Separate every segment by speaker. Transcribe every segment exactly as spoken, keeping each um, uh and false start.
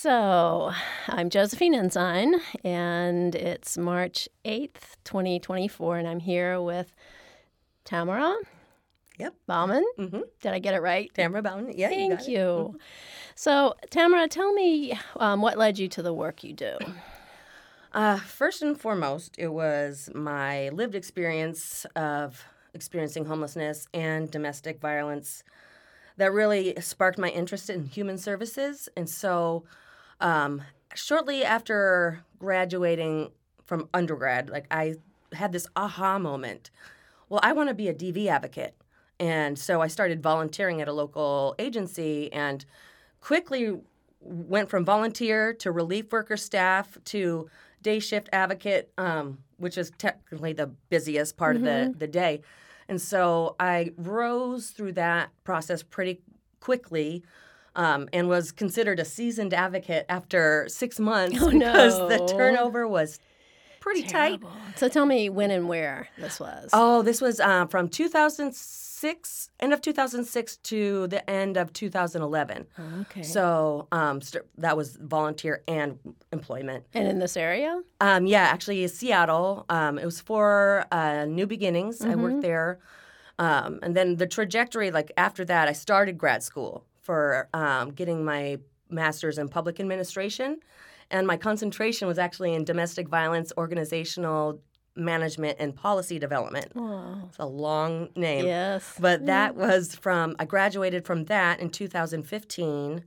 Speaker 1: So, I'm Josephine Ensign, and it's March eighth, twenty twenty-four, and I'm here with Tamara
Speaker 2: Yep.
Speaker 1: Bauman.
Speaker 2: Mm-hmm.
Speaker 1: Did I get it right?
Speaker 2: Tamara Bauman. Yeah,
Speaker 1: Thank
Speaker 2: you got
Speaker 1: you.
Speaker 2: it. Mm-hmm.
Speaker 1: So, Tamara, tell me um, what led you to the work you do?
Speaker 2: Uh, first and foremost, it was my lived experience of experiencing homelessness and domestic violence that really sparked my interest in human services. And so, um, shortly after graduating from undergrad, like I had this aha moment. Well, I want to be a D V advocate. And so I started volunteering at a local agency and quickly went from volunteer to relief worker staff to day shift advocate, um, which is technically the busiest part
Speaker 1: Mm-hmm.
Speaker 2: of the, the day. And so I rose through that process pretty quickly um, and was considered a seasoned advocate after six months
Speaker 1: Oh,
Speaker 2: because
Speaker 1: no.
Speaker 2: the turnover was pretty tight.
Speaker 1: Terrible. So, tell me when and where this was.
Speaker 2: Oh, this was uh, from two thousand six, end of two thousand six to the end of two thousand eleven.
Speaker 1: Okay.
Speaker 2: So um, st- that was volunteer and employment.
Speaker 1: And in this area?
Speaker 2: Um, yeah, actually, Seattle. Um, it was for uh, New Beginnings.
Speaker 1: Mm-hmm.
Speaker 2: I worked there. Um, and then the trajectory, like after that, I started grad school for um, getting my master's in public administration. And my concentration was actually in domestic violence, organizational management, and policy development.
Speaker 1: Oh.
Speaker 2: It's a long name.
Speaker 1: Yes.
Speaker 2: But that was from, I graduated from that in two thousand fifteen.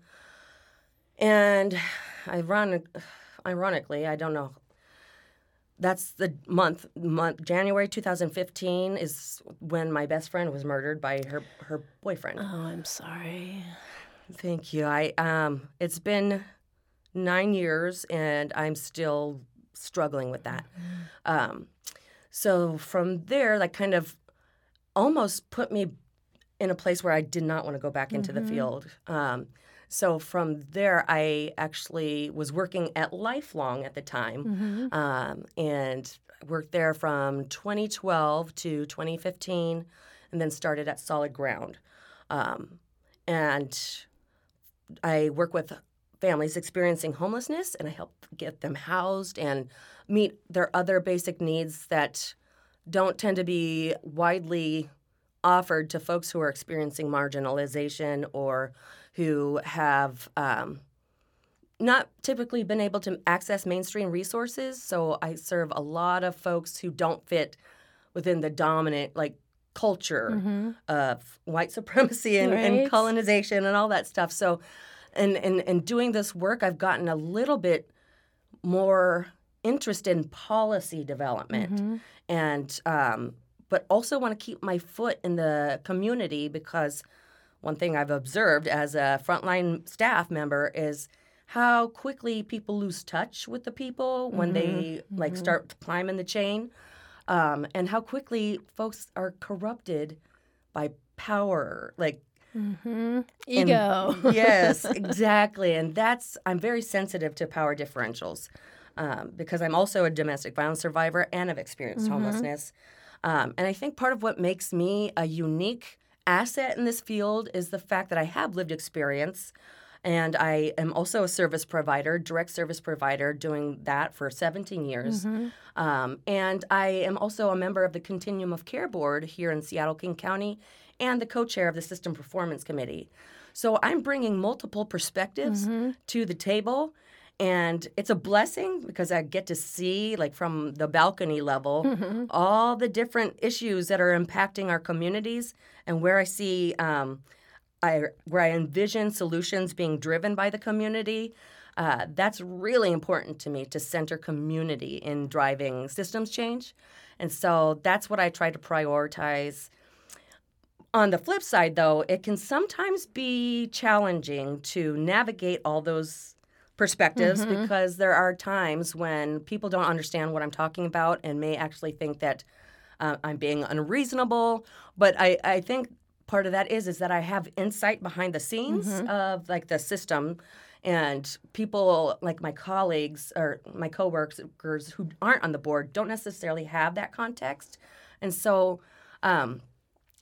Speaker 2: And ironic, ironically, I don't know, that's the month, month, January two thousand fifteen is when my best friend was murdered by her, her boyfriend.
Speaker 1: Oh, I'm sorry.
Speaker 2: Thank you. I um, it's been nine years, and I'm still struggling with that. Mm-hmm. Um, so from there, like, kind of almost put me in a place where I did not want to go back into mm-hmm. the field. Um, so from there, I actually was working at Lifelong at the time, mm-hmm. um, and worked there from twenty twelve to twenty fifteen, and then started at Solid Ground. Um, and I work with families experiencing homelessness, and I help get them housed and meet their other basic needs that don't tend to be widely offered to folks who are experiencing marginalization or who have um, not typically been able to access mainstream resources. So I serve a lot of folks who don't fit within the dominant, like, culture mm-hmm. of white supremacy and,
Speaker 1: right.
Speaker 2: and colonization and all that stuff. So And, and and doing this work, I've gotten a little bit more interested in policy development, mm-hmm. and um, but also want to keep my foot in the community, because one thing I've observed as a frontline staff member is how quickly people lose touch with the people when mm-hmm. they like mm-hmm. start climbing the chain, um, and how quickly folks are corrupted by power, like.
Speaker 1: Mm-hmm. Ego.
Speaker 2: And, yes, exactly. And that's, I'm very sensitive to power differentials um, because I'm also a domestic violence survivor and have experienced mm-hmm. homelessness. Um, and I think part of what makes me a unique asset in this field is the fact that I have lived experience, and I am also a service provider, direct service provider, doing that for seventeen years. Mm-hmm. Um, and I am also a member of the Continuum of Care Board here in Seattle, King County, and the co-chair of the System Performance Committee. So I'm bringing multiple perspectives mm-hmm. to the table, and it's a blessing because I get to see, like, from the balcony level, mm-hmm. all the different issues that are impacting our communities, and where I see, um, I, where I envision solutions being driven by the community. Uh, that's really important to me, to center community in driving systems change. And so that's what I try to prioritize. On the flip side, though, it can sometimes be challenging to navigate all those perspectives mm-hmm. because there are times when people don't understand what I'm talking about and may actually think that uh, I'm being unreasonable. But I, I think part of that is is that I have insight behind the scenes mm-hmm. of, like, the system, and people like my colleagues or my coworkers who aren't on the board don't necessarily have that context. And so um,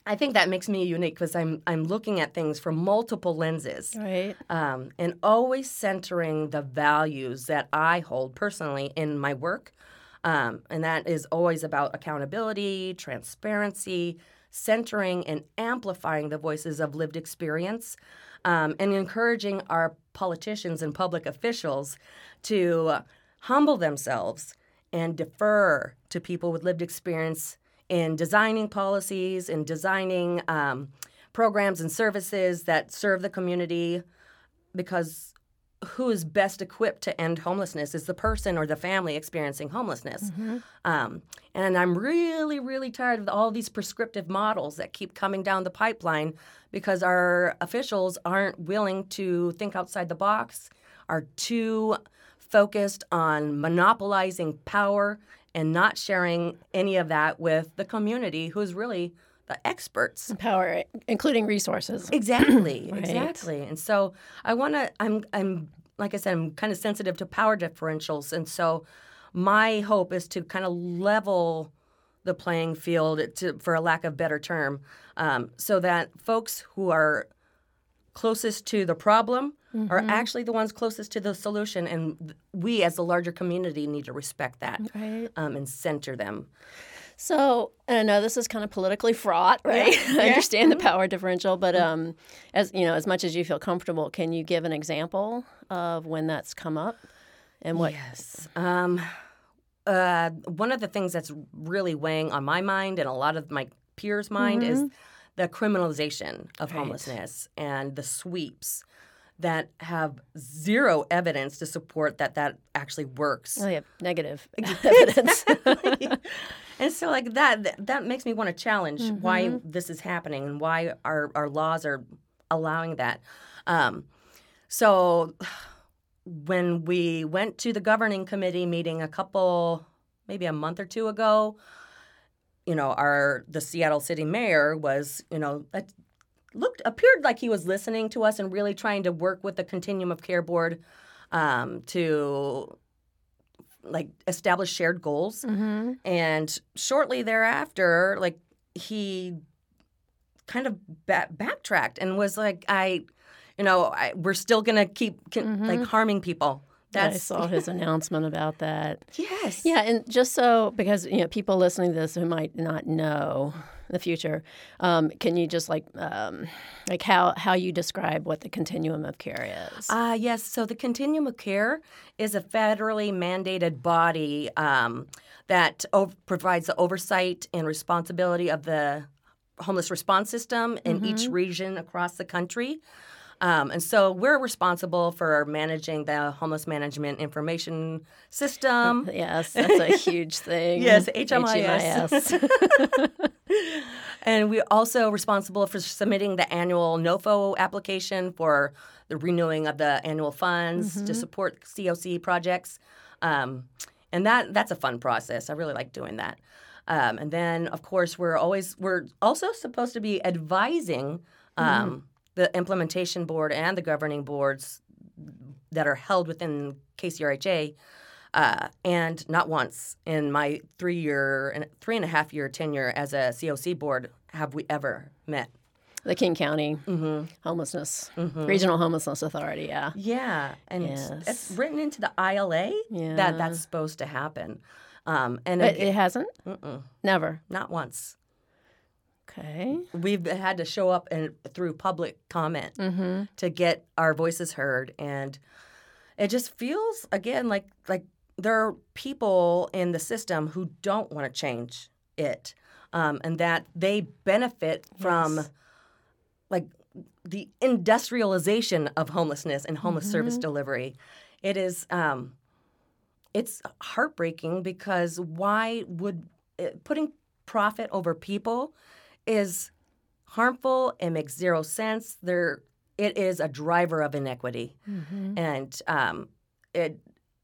Speaker 2: I think that makes me unique because I'm I'm looking at things from multiple lenses,
Speaker 1: Right.
Speaker 2: um, and always centering the values that I hold personally in my work, um, and that is always about accountability, transparency, centering and amplifying the voices of lived experience, um, and encouraging our politicians and public officials to humble themselves and defer to people with lived experience in designing policies and designing um, programs and services that serve the community, because who is best equipped to end homelessness is the person or the family experiencing homelessness.
Speaker 1: Mm-hmm.
Speaker 2: Um, and I'm really, really tired of all these prescriptive models that keep coming down the pipeline because our officials aren't willing to think outside the box, are too focused on monopolizing power and not sharing any of that with the community, who's really the experts.
Speaker 1: Power, including resources.
Speaker 2: Exactly,
Speaker 1: Right.
Speaker 2: exactly. And so I want to. I'm. I'm. Like I said, I'm kind of sensitive to power differentials, and so my hope is to kind of level the playing field, to, for a lack of better term, um, so that folks who are closest to the problem mm-hmm. are actually the ones closest to the solution, and we as the larger community need to respect that
Speaker 1: Right.
Speaker 2: um, and center them.
Speaker 1: So, and I know this is kind of politically fraught, right?
Speaker 2: Yeah.
Speaker 1: I understand
Speaker 2: Yeah.
Speaker 1: the power differential, but um, as you know, as much as you feel comfortable, can you give an example of when that's come up and what?
Speaker 2: Yes. Um, uh, one of the things that's really weighing on my mind and a lot of my peers' mind
Speaker 1: Mm-hmm.
Speaker 2: is the criminalization of
Speaker 1: Right.
Speaker 2: homelessness and the sweeps that have zero evidence to support that that actually works.
Speaker 1: Oh, yeah, negative evidence.
Speaker 2: Exactly. And so, like that, that, that makes me want to challenge
Speaker 1: Mm-hmm.
Speaker 2: why this is happening and why our, our laws are allowing that. Um, so, when we went to the governing committee meeting a couple, maybe a month or two ago, you know, our the Seattle City Mayor was, you know, a, looked appeared like he was listening to us and really trying to work with the Continuum of Care Board um, to like establish shared goals.
Speaker 1: Mm-hmm.
Speaker 2: And shortly thereafter, like he kind of ba- backtracked and was like, I, you know, I, we're still going to keep
Speaker 1: Mm-hmm.
Speaker 2: like harming people.
Speaker 1: I saw his announcement about that.
Speaker 2: Yes.
Speaker 1: Yeah, and just so, because, you know, people listening to this who might not know the future, um, can you just like, um, like how, how you describe what the continuum of care is?
Speaker 2: Uh, yes. So the Continuum of Care is a federally mandated body um, that ov- provides the oversight and responsibility of the homeless response system in
Speaker 1: Mm-hmm.
Speaker 2: each region across the country. Um, and so we're responsible for managing the homeless management information system.
Speaker 1: Yes, that's a huge thing.
Speaker 2: Yes, H M I S.
Speaker 1: H M I S.
Speaker 2: And we're also responsible for submitting the annual NOFO application for the renewing of the annual funds
Speaker 1: Mm-hmm.
Speaker 2: to support C O C projects. Um, and that that's a fun process. I really like doing that. Um, and then, of course, we're always we're also supposed to be advising um,
Speaker 1: Mm-hmm.
Speaker 2: the implementation board and the governing boards that are held within K C R H A. Uh, and not once in my three-year and three and a half year tenure as a C O C board have we ever met.
Speaker 1: The King County
Speaker 2: Mm-hmm.
Speaker 1: Homelessness,
Speaker 2: Mm-hmm.
Speaker 1: Regional Homelessness Authority, yeah.
Speaker 2: Yeah, and
Speaker 1: Yes.
Speaker 2: it's written into the I L A
Speaker 1: Yeah.
Speaker 2: that that's supposed to happen. Um, and
Speaker 1: But
Speaker 2: again,
Speaker 1: it hasn't?
Speaker 2: mm-mm,
Speaker 1: Never.
Speaker 2: not once.
Speaker 1: Okay.
Speaker 2: We've had to show up and through public comment
Speaker 1: Mm-hmm.
Speaker 2: to get our voices heard, and it just feels again like like there are people in the system who don't want to change it, um, and that they benefit from
Speaker 1: Yes.
Speaker 2: like the industrialization of homelessness and homeless
Speaker 1: Mm-hmm.
Speaker 2: service delivery. It is um, it's heartbreaking because why would it, putting profit over people is harmful and makes zero sense. There, it is a driver of inequity,
Speaker 1: Mm-hmm.
Speaker 2: and um, it.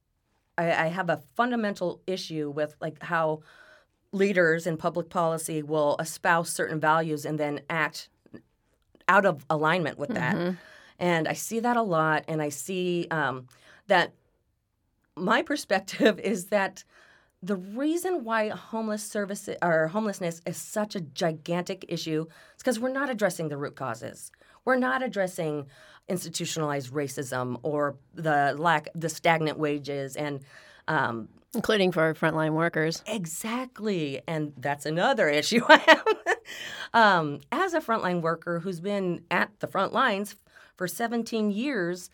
Speaker 2: I, I have a fundamental issue with like how leaders in public policy will espouse certain values and then act out of alignment with that.
Speaker 1: Mm-hmm.
Speaker 2: And I see that a lot, and I see um, that my perspective is that the reason why homeless service or homelessness is such a gigantic issue is because we're not addressing the root causes. We're not addressing institutionalized racism or the lack, the stagnant wages, and um,
Speaker 1: including for frontline workers.
Speaker 2: Exactly, and that's another issue I have. um, as a frontline worker who's been at the front lines for seventeen years,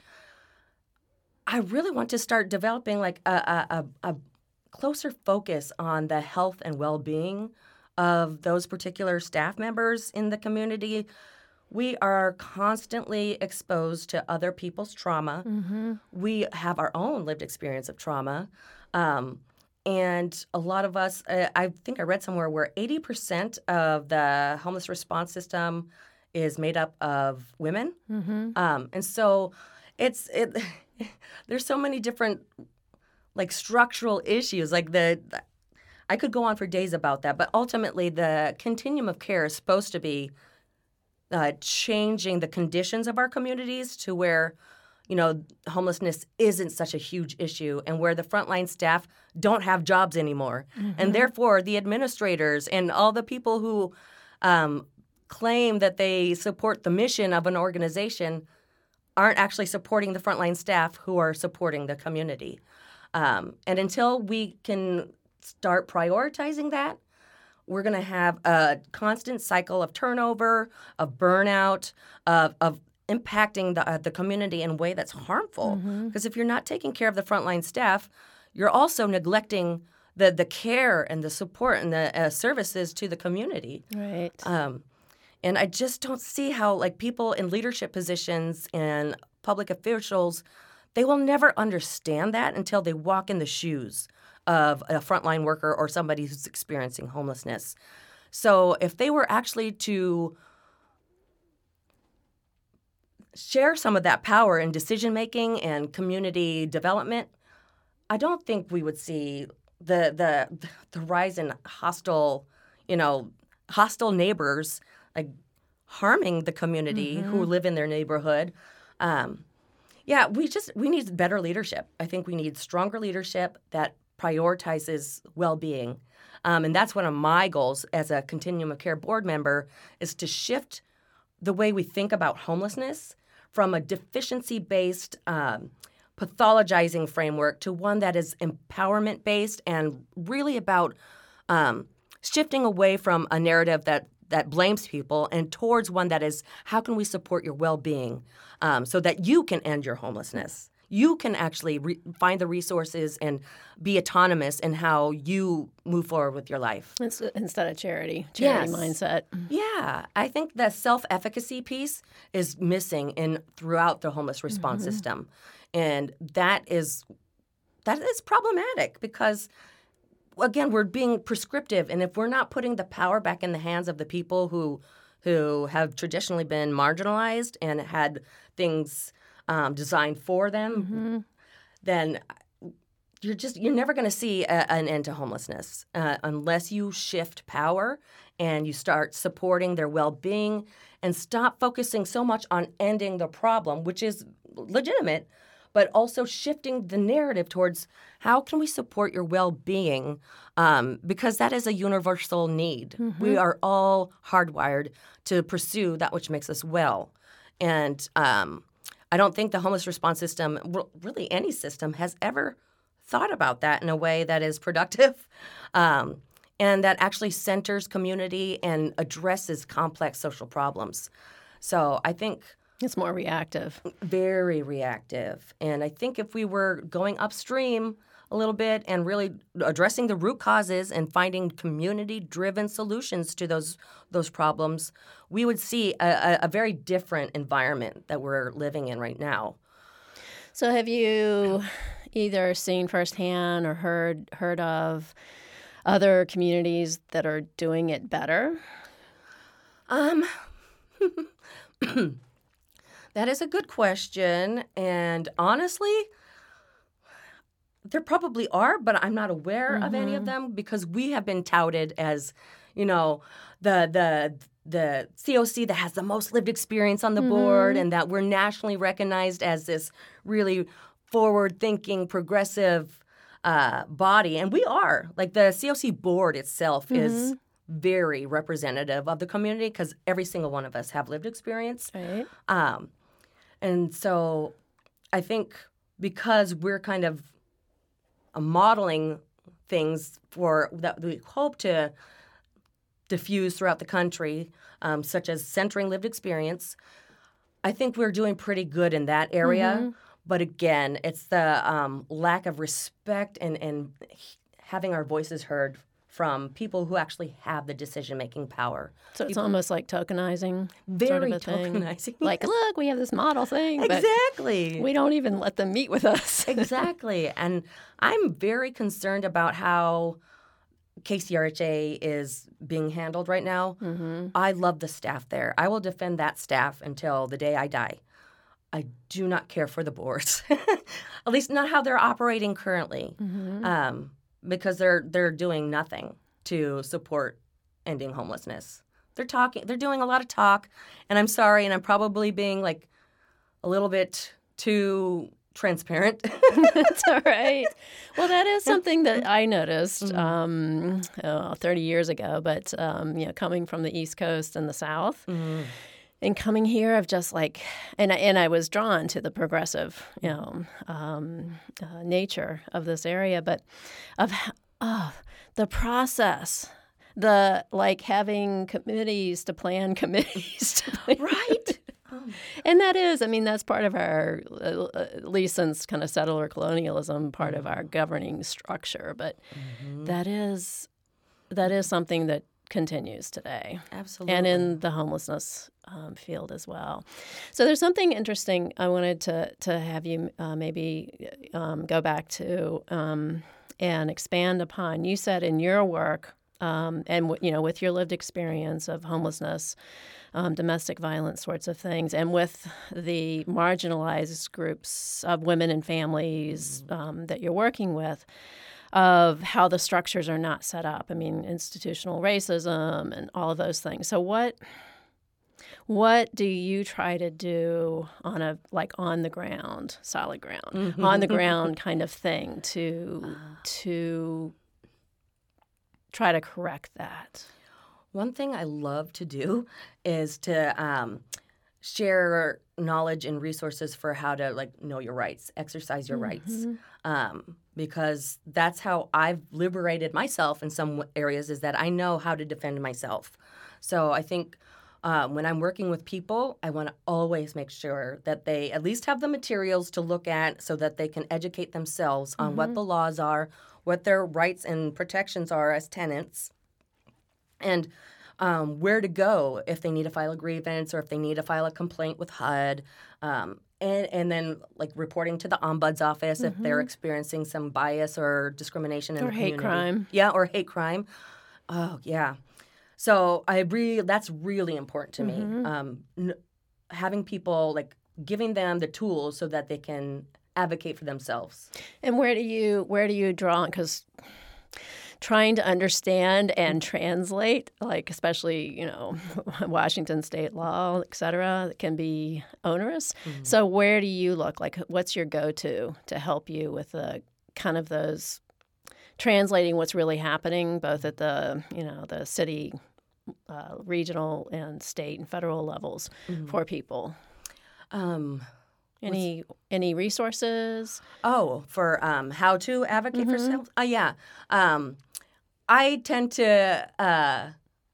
Speaker 2: I really want to start developing like a, a, a closer focus on the health and well-being of those particular staff members in the community. We are constantly exposed to other people's trauma. Mm-hmm. We have our own lived experience of trauma. Um, and a lot of us, uh, I think I read somewhere where eighty percent of the homeless response system is made up of women. Mm-hmm. Um, and so it's it. There's so many different like structural issues. Like the, the, I could go on for days about that, but ultimately the continuum of care is supposed to be uh, changing the conditions of our communities to where, you know, homelessness isn't such a huge issue and where the frontline staff don't have jobs anymore. Mm-hmm. And therefore the administrators and all the people who um, claim that they support the mission of an organization aren't actually supporting the frontline staff who are supporting the community. Um, and until we can start prioritizing that, we're going to have a constant cycle of turnover, of burnout, of, of impacting the, uh, the community in a way that's harmful. Because mm-hmm. if you're not taking care of the frontline staff, you're also neglecting the, the care and the support and the uh, services to the community.
Speaker 1: Right.
Speaker 2: Um, and I just don't see how, like, people in leadership positions and public officials, they will never understand that until they walk in the shoes of a frontline worker or somebody who's experiencing homelessness. So if they were actually to share some of that power in decision-making and community development, I don't think we would see the the the rise in hostile, you know, hostile neighbors like harming the community mm-hmm. who live in their neighborhood. Um, yeah, we just we need better leadership. I think we need stronger leadership that prioritizes well-being. Um, and that's one of my goals as a Continuum of Care board member is to shift the way we think about homelessness from a deficiency-based, um, pathologizing framework to one that is empowerment-based and really about um, shifting away from a narrative that that blames people and towards one that is, how can we support your well-being um, so that you can end your homelessness? You can actually re- find the resources and be autonomous in how you move forward with your life.
Speaker 1: It's, instead of charity, charity yes. mindset.
Speaker 2: Yeah. I think the self-efficacy piece is missing in throughout the homeless response mm-hmm. system. And that is that is problematic because, again, we're being prescriptive. And if we're not putting the power back in the hands of the people who who have traditionally been marginalized and had things Um, designed for them, mm-hmm. then you're just you're never going to see a, an end to homelessness uh, unless you shift power and you start supporting their well-being and stop focusing so much on ending the problem, which is legitimate, but also shifting the narrative towards how can we support your well-being um, because that is a universal need. Mm-hmm. We are all hardwired to pursue that which makes us well, and um, I don't think the homeless response system, really any system, has ever thought about that in a way that is productive um, and that actually centers community and addresses complex social problems. So I think
Speaker 1: it's more reactive.
Speaker 2: Very reactive. And I think if we were going upstream a little bit and really addressing the root causes and finding community-driven solutions to those those problems, we would see a, a very different environment that we're living in right now.
Speaker 1: So have you either seen firsthand or heard heard of other communities that are doing it better?
Speaker 2: Um, that is a good question. And honestly, there probably are, but I'm not aware mm-hmm. of any of them because we have been touted as, you know, the the the C O C that has the most lived experience on the mm-hmm. board and that we're nationally recognized as this really forward-thinking, progressive uh, body, and we are. Like the C O C board itself mm-hmm. is very representative of the community because every single one of us have lived experience.
Speaker 1: Right.
Speaker 2: Um, and so I think because we're kind of uh, modeling things for that we hope to diffuse throughout the country, um, such as centering lived experience, I think we're doing pretty good in that area. Mm-hmm. But again, it's the um, lack of respect and, and having our voices heard from people who actually have the decision-making power.
Speaker 1: So it's
Speaker 2: people,
Speaker 1: almost like tokenizing
Speaker 2: very
Speaker 1: sort of a
Speaker 2: tokenizing.
Speaker 1: Thing. Like, look, we have this model thing.
Speaker 2: Exactly.
Speaker 1: But we don't even let them meet with us.
Speaker 2: Exactly. And I'm very concerned about how K C R H A is being handled right now. Mm-hmm. I love the staff there. I will defend that staff until the day I die. I do not care for the boards, at least not how they're operating currently. Mm-hmm. Um, because they're they're doing nothing to support ending homelessness. They're talking, they're doing a lot of talk, and I'm sorry, and I'm probably being like a little bit too transparent.
Speaker 1: That's all right. Well, that is something that I noticed um, oh, thirty years ago, but um, you know, coming from the East Coast and the South. Mm-hmm. And coming here, I've just like, and I, and I was drawn to the progressive, you know, um, uh, nature of this area, but of oh, the process, the like having committees to plan committees to plan.
Speaker 2: Right.
Speaker 1: And that is, I mean, that's part of our, uh, at least since kind of settler colonialism, part of our governing structure. But mm-hmm. that is, that is something that continues today.
Speaker 2: Absolutely.
Speaker 1: And in the homelessness um, field as well. So there's something interesting I wanted to to have you uh, maybe um, go back to um, and expand upon. You said in your work um, and, w- you know, with your lived experience of homelessness, um, domestic violence sorts of things, and with the marginalized groups of women and families mm-hmm. um, that you're working with, of how the structures are not set up. I mean, institutional racism and all of those things. So what what do you try to do on a like on the ground, solid ground, mm-hmm. on the ground kind of thing to to try to correct that?
Speaker 2: One thing I love to do is to um, share knowledge and resources for how to like know your rights, exercise your mm-hmm. rights. Um, because that's how I've liberated myself in some areas, is that I know how to defend myself. So I think um, when I'm working with people, I want to always make sure that they at least have the materials to look at so that they can educate themselves on mm-hmm. what the laws are, what their rights and protections are as tenants, and um, where to go if they need to file a grievance or if they need to file a complaint with H U D. Um, And, and then, like, reporting to the ombuds office mm-hmm. if they're experiencing some bias or discrimination in
Speaker 1: or
Speaker 2: the community.
Speaker 1: Or hate crime.
Speaker 2: Yeah, or hate crime. Oh, yeah. So I really, that's really important to mm-hmm. me. Um, n- having people, like, giving them the tools so that they can advocate for themselves.
Speaker 1: And where do you, where do you draw, because trying to understand and translate, like especially, you know, Washington state law, et cetera, can be onerous. Mm-hmm. So where do you look? Like, what's your go-to to help you with the kind of those translating what's really happening, both at the, you know, the city, uh, regional, and state and federal levels mm-hmm. for people? Um Any any resources?
Speaker 2: Oh, for um, how to advocate mm-hmm. for self? Uh, yeah. Um, I tend to uh,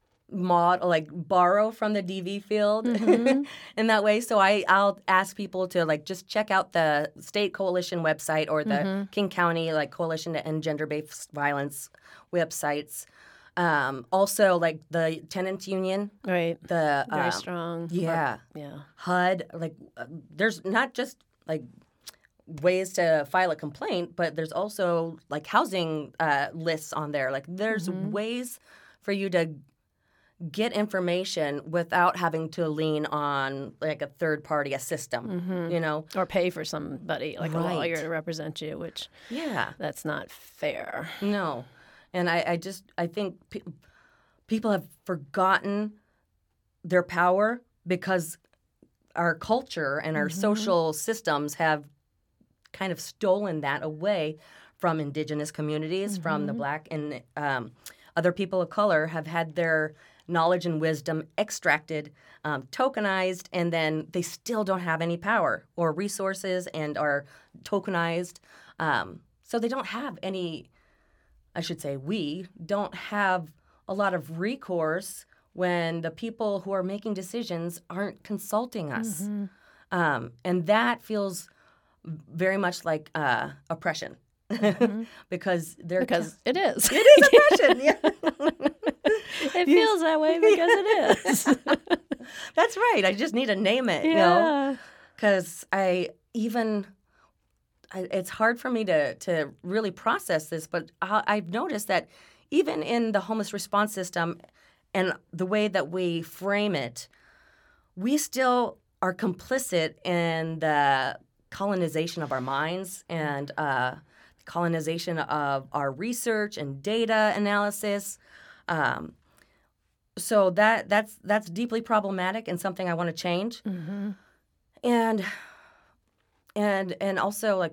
Speaker 2: mod like borrow from the D V field mm-hmm. in that way. So I I'll ask people to like just check out the state coalition website or the mm-hmm. King County like Coalition to End Gender-Based Violence websites. Um, also, like the tenants union,
Speaker 1: right?
Speaker 2: The
Speaker 1: very
Speaker 2: um,
Speaker 1: strong,
Speaker 2: yeah,
Speaker 1: yeah.
Speaker 2: H U D, like uh, there's not just like ways to file a complaint, but there's also like housing uh, lists on there. Like there's mm-hmm. ways for you to get information without having to lean on like a third party, a system, mm-hmm. you know,
Speaker 1: or pay for somebody like
Speaker 2: right.
Speaker 1: a lawyer to represent you, which
Speaker 2: yeah,
Speaker 1: that's not fair.
Speaker 2: No. And I, I just, I think pe- people have forgotten their power because our culture and our mm-hmm. social systems have kind of stolen that away from indigenous communities, mm-hmm. from the Black and um, other people of color have had their knowledge and wisdom extracted, um, tokenized, and then they still don't have any power or resources and are tokenized. Um, so they don't have any, I should say we don't have a lot of recourse when the people who are making decisions aren't consulting us. Mm-hmm. Um, and that feels very much like uh, oppression. Mm-hmm. because they're
Speaker 1: because t- it is.
Speaker 2: It is oppression, yeah.
Speaker 1: It feels that way because it is.
Speaker 2: That's right. I just need to name it,
Speaker 1: yeah.
Speaker 2: you know, because I even I, it's hard for me to to really process this, but I, I've noticed that even in the homeless response system and the way that we frame it, we still are complicit in the colonization of our minds and uh, colonization of our research and data analysis. Um, so that that's that's deeply problematic and something I want to change. Mm-hmm. And and and also like,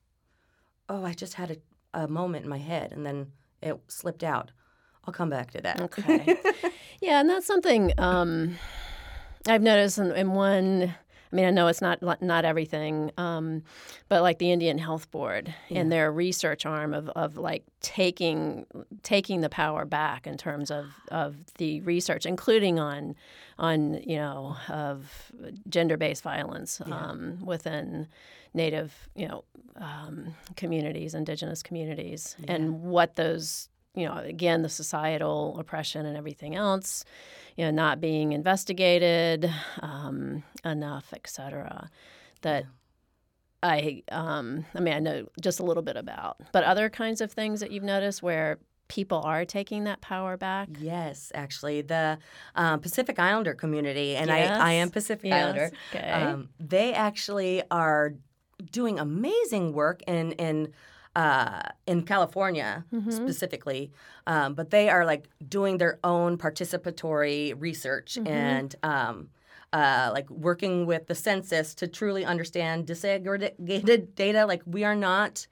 Speaker 2: oh, I just had a, a moment in my head and then it slipped out. I'll come back to that.
Speaker 1: Okay. Yeah, and that's something um, I've noticed in, in one. I mean, I know it's not not everything, um, but like the Indian Health Board yeah. and their research arm of, of like taking taking the power back in terms of, of the research, including on on you know of gender-based violence yeah. um, within Native you know um, communities, Indigenous communities, yeah. and what those. You know, again, the societal oppression and everything else, you know, not being investigated um, enough, et cetera, that yeah. I, um, I mean, I know just a little bit about. But other kinds of things that you've noticed where people are taking that power back?
Speaker 2: Yes, actually. The um, Pacific Islander community, and
Speaker 1: yes.
Speaker 2: I, I am Pacific
Speaker 1: yes.
Speaker 2: Islander,
Speaker 1: okay.
Speaker 2: um, they actually are doing amazing work in in Uh, in California mm-hmm. specifically, um, but they are like doing their own participatory research mm-hmm. and um, uh, like working with the census to truly understand disaggregated data. Like we are not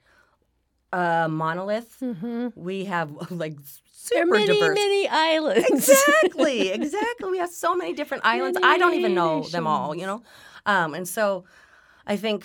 Speaker 2: a monolith. Mm-hmm. We have like super
Speaker 1: They're many,
Speaker 2: diverse.
Speaker 1: many islands.
Speaker 2: Exactly, exactly. We have so many different islands.
Speaker 1: Many
Speaker 2: I don't even know
Speaker 1: nations.
Speaker 2: them all, you know? Um, and so I think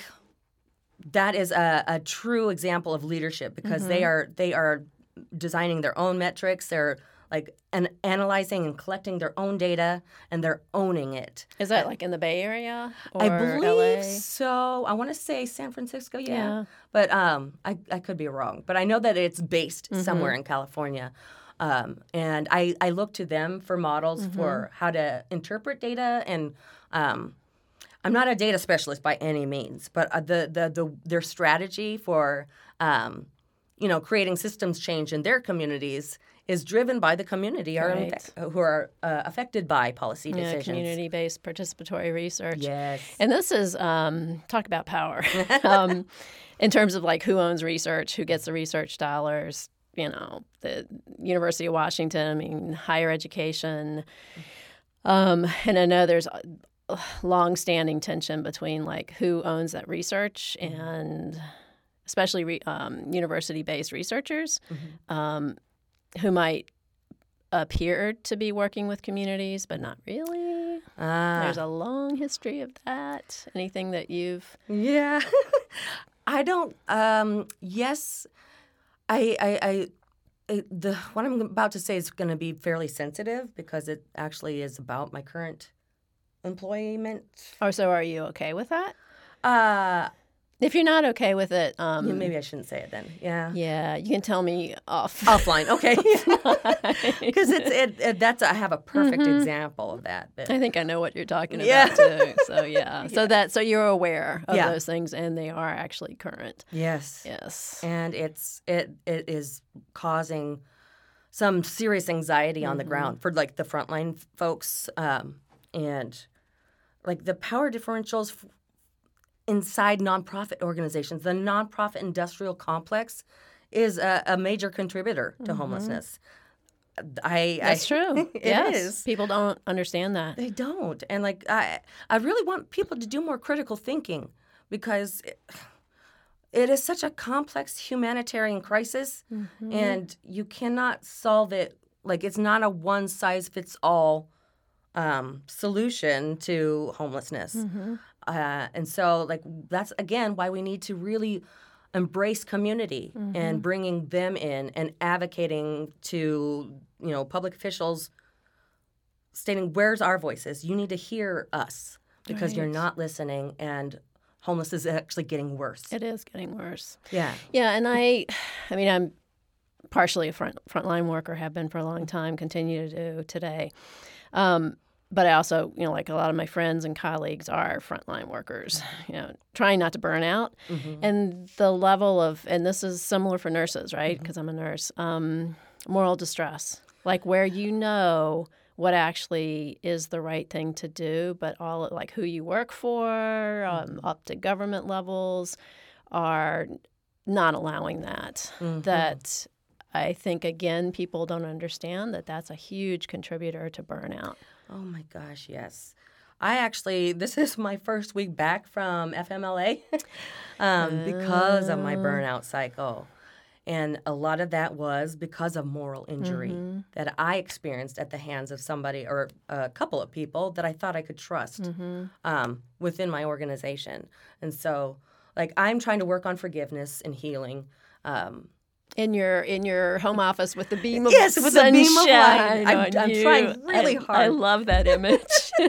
Speaker 2: that is a, a true example of leadership because mm-hmm. they are they are designing their own metrics. They're like an, analyzing and collecting their own data, and they're owning it.
Speaker 1: Is that like in the Bay Area or
Speaker 2: I believe
Speaker 1: L A?
Speaker 2: So. I want to say San Francisco, yeah.
Speaker 1: yeah.
Speaker 2: But um, I, I could be wrong. But I know that it's based mm-hmm. somewhere in California. Um, and I, I look to them for models mm-hmm. for how to interpret data and um, I'm not a data specialist by any means, but uh, the, the the their strategy for um, you know creating systems change in their communities is driven by the community
Speaker 1: right.
Speaker 2: are infect- who are uh, affected by policy
Speaker 1: yeah,
Speaker 2: decisions.
Speaker 1: Community-based participatory research.
Speaker 2: Yes,
Speaker 1: and this is um, talk about power um, in terms of like who owns research, who gets the research dollars. You know, the University of Washington. I mean, higher education, um, and I know there's long-standing tension between like who owns that research and especially re, um, university-based researchers mm-hmm. um, who might appear to be working with communities but not really. Ah. There's a long history of that. Anything that you've
Speaker 2: yeah I don't um, yes I I, I it, the what I'm about to say is going to be fairly sensitive because it actually is about my current employment.
Speaker 1: Oh, so are you okay with that?
Speaker 2: Uh,
Speaker 1: if you're not okay with it, um,
Speaker 2: yeah, maybe I shouldn't say it then. Yeah.
Speaker 1: Yeah, you can tell me off
Speaker 2: offline. Okay. Because it's it, it. That's I have a perfect mm-hmm. example of that. But.
Speaker 1: I think I know what you're talking
Speaker 2: yeah.
Speaker 1: about too. So yeah. yeah. So that so you're aware of
Speaker 2: yeah.
Speaker 1: those things, and they are actually current.
Speaker 2: Yes.
Speaker 1: Yes.
Speaker 2: And it's it it is causing some serious anxiety mm-hmm. on the ground for like the frontline folks, um, and like the power differentials f- inside nonprofit organizations. The nonprofit industrial complex is a, a major contributor to mm-hmm. homelessness. I,
Speaker 1: That's
Speaker 2: I,
Speaker 1: true.
Speaker 2: It
Speaker 1: yes.
Speaker 2: is.
Speaker 1: People don't understand that.
Speaker 2: They don't. And like I I really want people to do more critical thinking because it, it is such a complex humanitarian crisis, mm-hmm. and you cannot solve it. Like, it's not a one-size-fits-all um, solution to homelessness. Mm-hmm. Uh, and so, like, that's, again, why we need to really embrace community mm-hmm. and bringing them in and advocating to, you know, public officials stating, where's our voices? You need to hear us because right. you're not listening, and homeless is actually getting worse.
Speaker 1: It is getting worse.
Speaker 2: Yeah.
Speaker 1: Yeah, and I, I mean, I'm partially a front frontline worker, have been for a long time, continue to do today. Um, but I also, you know, like a lot of my friends and colleagues are frontline workers, you know, trying not to burn out. Mm-hmm. And the level of, and this is similar for nurses, right? Because mm-hmm. I'm a nurse, um, moral distress, like where you know what actually is the right thing to do, but all like who you work for, um, mm-hmm. up to government levels, are not allowing that. Mm-hmm. That I think, again, people don't understand that that's a huge contributor to burnout.
Speaker 2: Oh, my gosh, yes. I actually, this is my first week back from F M L A um, uh, because of my burnout cycle. And a lot of that was because of moral injury mm-hmm. that I experienced at the hands of somebody or a couple of people that I thought I could trust mm-hmm. um, within my organization. And so, like, I'm trying to work on forgiveness and healing. Um,
Speaker 1: in your in your home office with the beam of
Speaker 2: yes, with
Speaker 1: sunshine
Speaker 2: the beam of light. I'm,
Speaker 1: on
Speaker 2: I'm
Speaker 1: you.
Speaker 2: trying really
Speaker 1: I,
Speaker 2: hard.
Speaker 1: I love that image.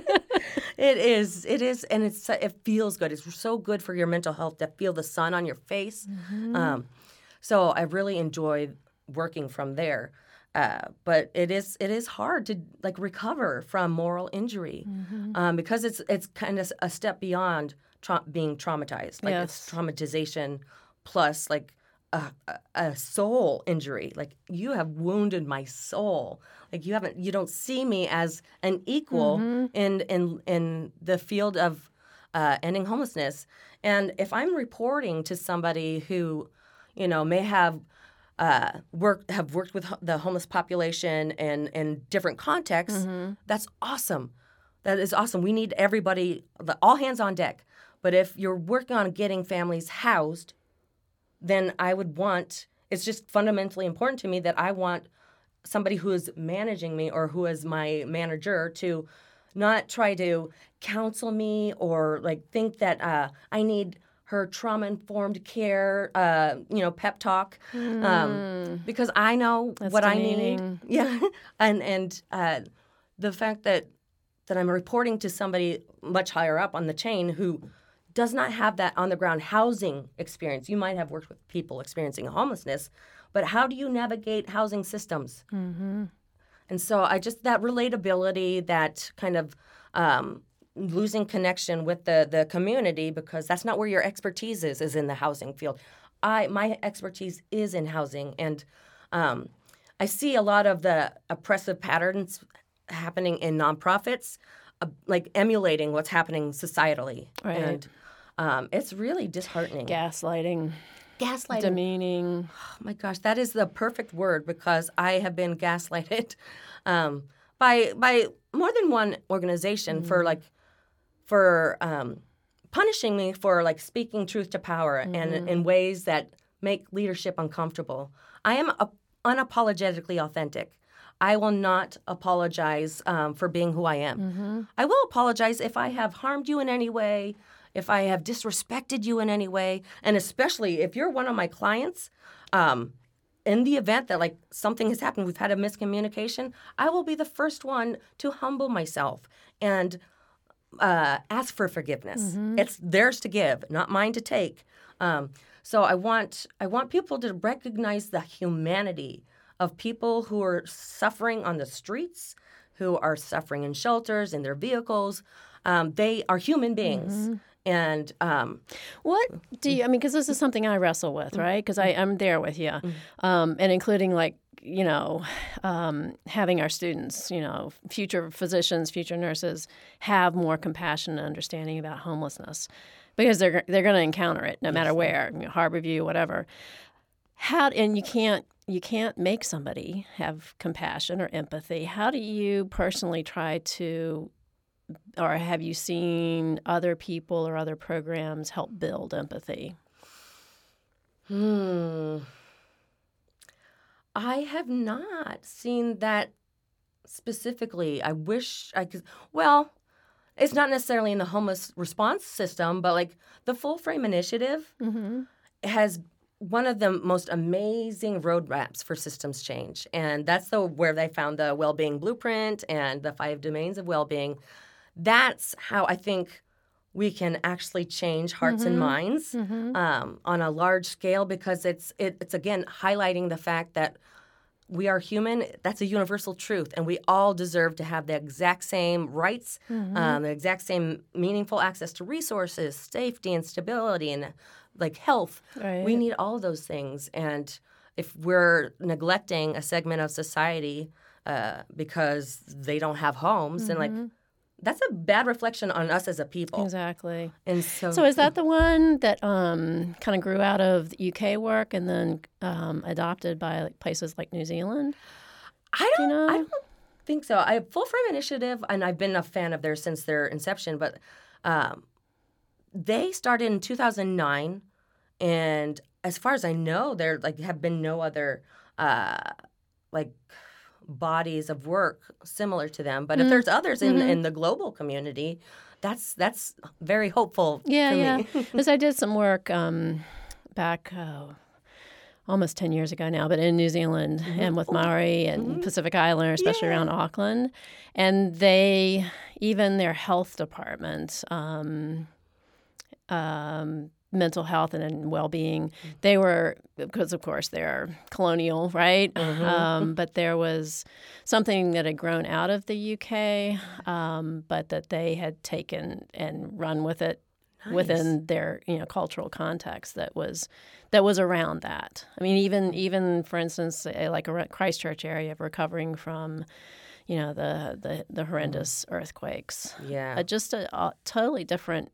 Speaker 2: It is. It is. And it's it feels good. It's so good for your mental health to feel the sun on your face. Mm-hmm. Um So I really enjoy working from there, uh, but it is it is hard to like recover from moral injury mm-hmm. um, because it's it's kind of a step beyond tra- being traumatized. Like yes. it's traumatization plus like a, a, a soul injury. Like you have wounded my soul. Like you haven't you don't see me as an equal mm-hmm. in in in the field of uh, ending homelessness. And if I'm reporting to somebody who you know, may have uh, worked have worked with ho- the homeless population and in different contexts. Mm-hmm. That's awesome. That is awesome. We need everybody, the, all hands on deck. But if you're working on getting families housed, then I would want. It's just fundamentally important to me that I want somebody who is managing me or who is my manager to not try to counsel me or like think that uh, I need her trauma-informed care, uh, you know, pep talk, mm. um, because I know
Speaker 1: That's
Speaker 2: what
Speaker 1: demeaning.
Speaker 2: I need. Yeah, and and uh, the fact that that I'm reporting to somebody much higher up on the chain who does not have that on-the-ground housing experience. You might have worked with people experiencing homelessness, but how do you navigate housing systems? Mm-hmm. And so I just that relatability, that kind of um, losing connection with the, the community because that's not where your expertise is, is in the housing field. I my expertise is in housing, and um, I see a lot of the oppressive patterns happening in nonprofits, uh, like emulating what's happening societally.
Speaker 1: Right.
Speaker 2: And um, it's really disheartening.
Speaker 1: Gaslighting.
Speaker 2: Gaslighting.
Speaker 1: Demeaning.
Speaker 2: Oh, my gosh, that is the perfect word because I have been gaslighted um, by by more than one organization mm. for like for um, punishing me for like speaking truth to power mm-hmm. and in ways that make leadership uncomfortable. I am a, unapologetically authentic. I will not apologize um, for being who I am. Mm-hmm. I will apologize if I have harmed you in any way, if I have disrespected you in any way, and especially if you're one of my clients. Um, in the event that like something has happened, we've had a miscommunication, I will be the first one to humble myself and Uh, ask for forgiveness. Mm-hmm. It's theirs to give, not mine to take. Um, so I want I want people to recognize the humanity of people who are suffering on the streets, who are suffering in shelters, in their vehicles. Um, they are human beings. Mm-hmm. And um,
Speaker 1: what do you? I mean, because this is something I wrestle with, right? Because I'm there with you, um, and including like. you know, um, having our students, you know, future physicians, future nurses, have more compassion and understanding about homelessness, because they're they're going to encounter it no matter where, you know, Harborview, whatever. How and you can't you can't make somebody have compassion or empathy. How do you personally try to, or have you seen other people or other programs help build empathy?
Speaker 2: Hmm. I have not seen that specifically. I wish I could. Well, it's not necessarily in the homeless response system, but like the Full Frame Initiative
Speaker 1: Mm-hmm.
Speaker 2: has one of the most amazing roadmaps for systems change, and that's the where they found the well-being blueprint and the five domains of well-being. That's how I think we can actually change hearts and
Speaker 1: Mm-hmm.
Speaker 2: minds
Speaker 1: Mm-hmm.
Speaker 2: um, on a large scale because it's it, it's again highlighting the fact that we are human. That's a universal truth, and we all deserve to have the exact same rights,
Speaker 1: Mm-hmm.
Speaker 2: um, the exact same meaningful access to resources, safety, and stability, and like health.
Speaker 1: Right.
Speaker 2: We need all those things, and if we're neglecting a segment of society uh, because they don't have homes, then like
Speaker 1: Mm-hmm.
Speaker 2: that's a bad reflection on us as a people.
Speaker 1: Exactly.
Speaker 2: And so,
Speaker 1: So is that the one that um, kind of grew out of U K work and then um, adopted by like, places like New Zealand?
Speaker 2: I
Speaker 1: Do you
Speaker 2: don't, I
Speaker 1: know?
Speaker 2: don't think so. I Full Frame Initiative, and I've been a fan of theirs since their inception, but um, they started in two thousand nine, and as far as I know, there like have been no other uh, like bodies of work similar to them. But if there's others in
Speaker 1: Mm-hmm.
Speaker 2: in the global community, that's that's very hopeful
Speaker 1: Yeah,
Speaker 2: for
Speaker 1: yeah.
Speaker 2: me.
Speaker 1: Because I did some work um, back oh, almost ten years ago now, but in New Zealand and with Maori and Pacific Islanders, especially around Auckland. And they, even their health department, um, um, mental health and, and well-being, they were, because of course they're colonial, right? Um, but there was something that had grown out of the U K, um, but that they had taken and run with it within their you know cultural context that was that was around that. I mean, even even for instance, eh, like a Christchurch area recovering from you know the the, the horrendous earthquakes.
Speaker 2: Yeah.
Speaker 1: Uh, just a, a totally different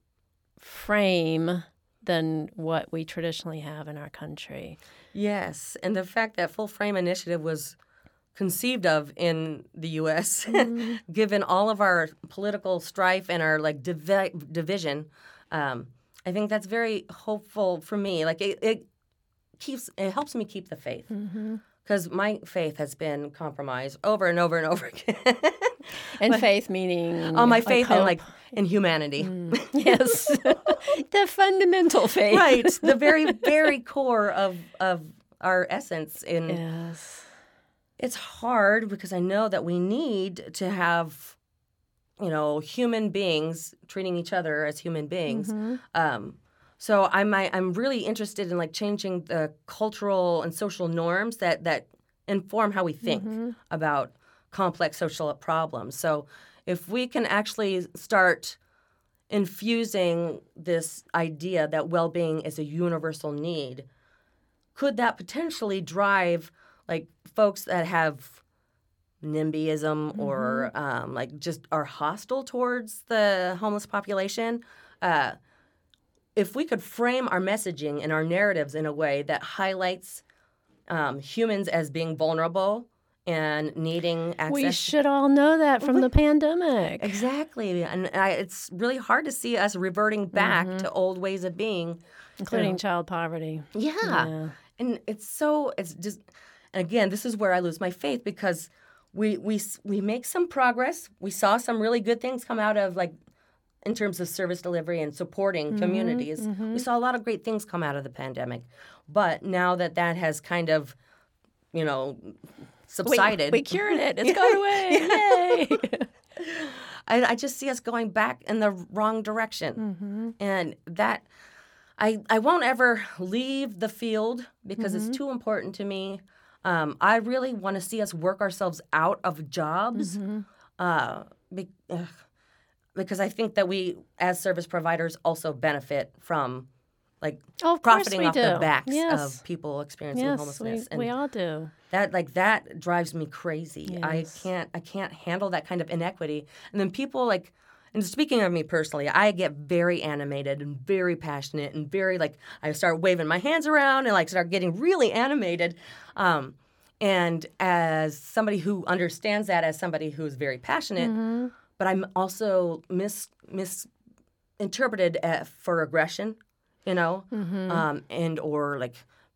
Speaker 1: frame than what we traditionally have in our country.
Speaker 2: Yes, and the fact that Full Frame Initiative was conceived of in the U S, given all of our political strife and our like divi- division, um, I think that's very hopeful for me. Like it, it keeps, it helps me keep the faith because my faith has been compromised over and over and over again.
Speaker 1: And faith meaning
Speaker 2: Oh, my
Speaker 1: like
Speaker 2: faith in
Speaker 1: hope.
Speaker 2: like in humanity.
Speaker 1: Yes, the fundamental faith.
Speaker 2: Right, the very, very core of of our essence. In
Speaker 1: Yes.
Speaker 2: it's hard because I know that we need to have, you know, human beings treating each other as human beings. Um, so I'm I, I'm really interested in like changing the cultural and social norms that that inform how we think about complex social problems. So if we can actually start infusing this idea that well-being is a universal need, could that potentially drive like folks that have NIMBYism or um, like just are hostile towards the homeless population? Uh, if we could frame our messaging and our narratives in a way that highlights um, humans as being vulnerable and needing access.
Speaker 1: We should all know that from the pandemic.
Speaker 2: Exactly. And I, it's really hard to see us reverting back to old ways of being.
Speaker 1: Including child poverty.
Speaker 2: Yeah.
Speaker 1: Yeah.
Speaker 2: And it's so, it's just, and again, this is where I lose my faith because we, we, we make some progress. We saw some really good things come out of like, in terms of service delivery and supporting communities. We saw a lot of great things come out of the pandemic. But now that that has kind of, you know, subsided.
Speaker 1: We, we cured it. It's gone away. Yay.
Speaker 2: I, I just see us going back in the wrong direction.
Speaker 1: Mm-hmm.
Speaker 2: And that, I, I won't ever leave the field because mm-hmm. it's too important to me. Um, I really want to see us work ourselves out of jobs mm-hmm. uh, be, ugh, because I think that we, as service providers, also benefit from like
Speaker 1: oh, of
Speaker 2: profiting off
Speaker 1: do.
Speaker 2: the backs
Speaker 1: yes.
Speaker 2: of people experiencing
Speaker 1: yes,
Speaker 2: homelessness.
Speaker 1: We,
Speaker 2: and
Speaker 1: we all do.
Speaker 2: That like that drives me crazy.
Speaker 1: Yes.
Speaker 2: I can't I can't handle that kind of inequity. And then people like, and speaking of me personally, I get very animated and very passionate and very like I start waving my hands around and like start getting really animated. Um, and as somebody who understands that as somebody who's very passionate, mm-hmm. but I'm also mis misinterpreted for aggression, you know, mm-hmm. um, and or like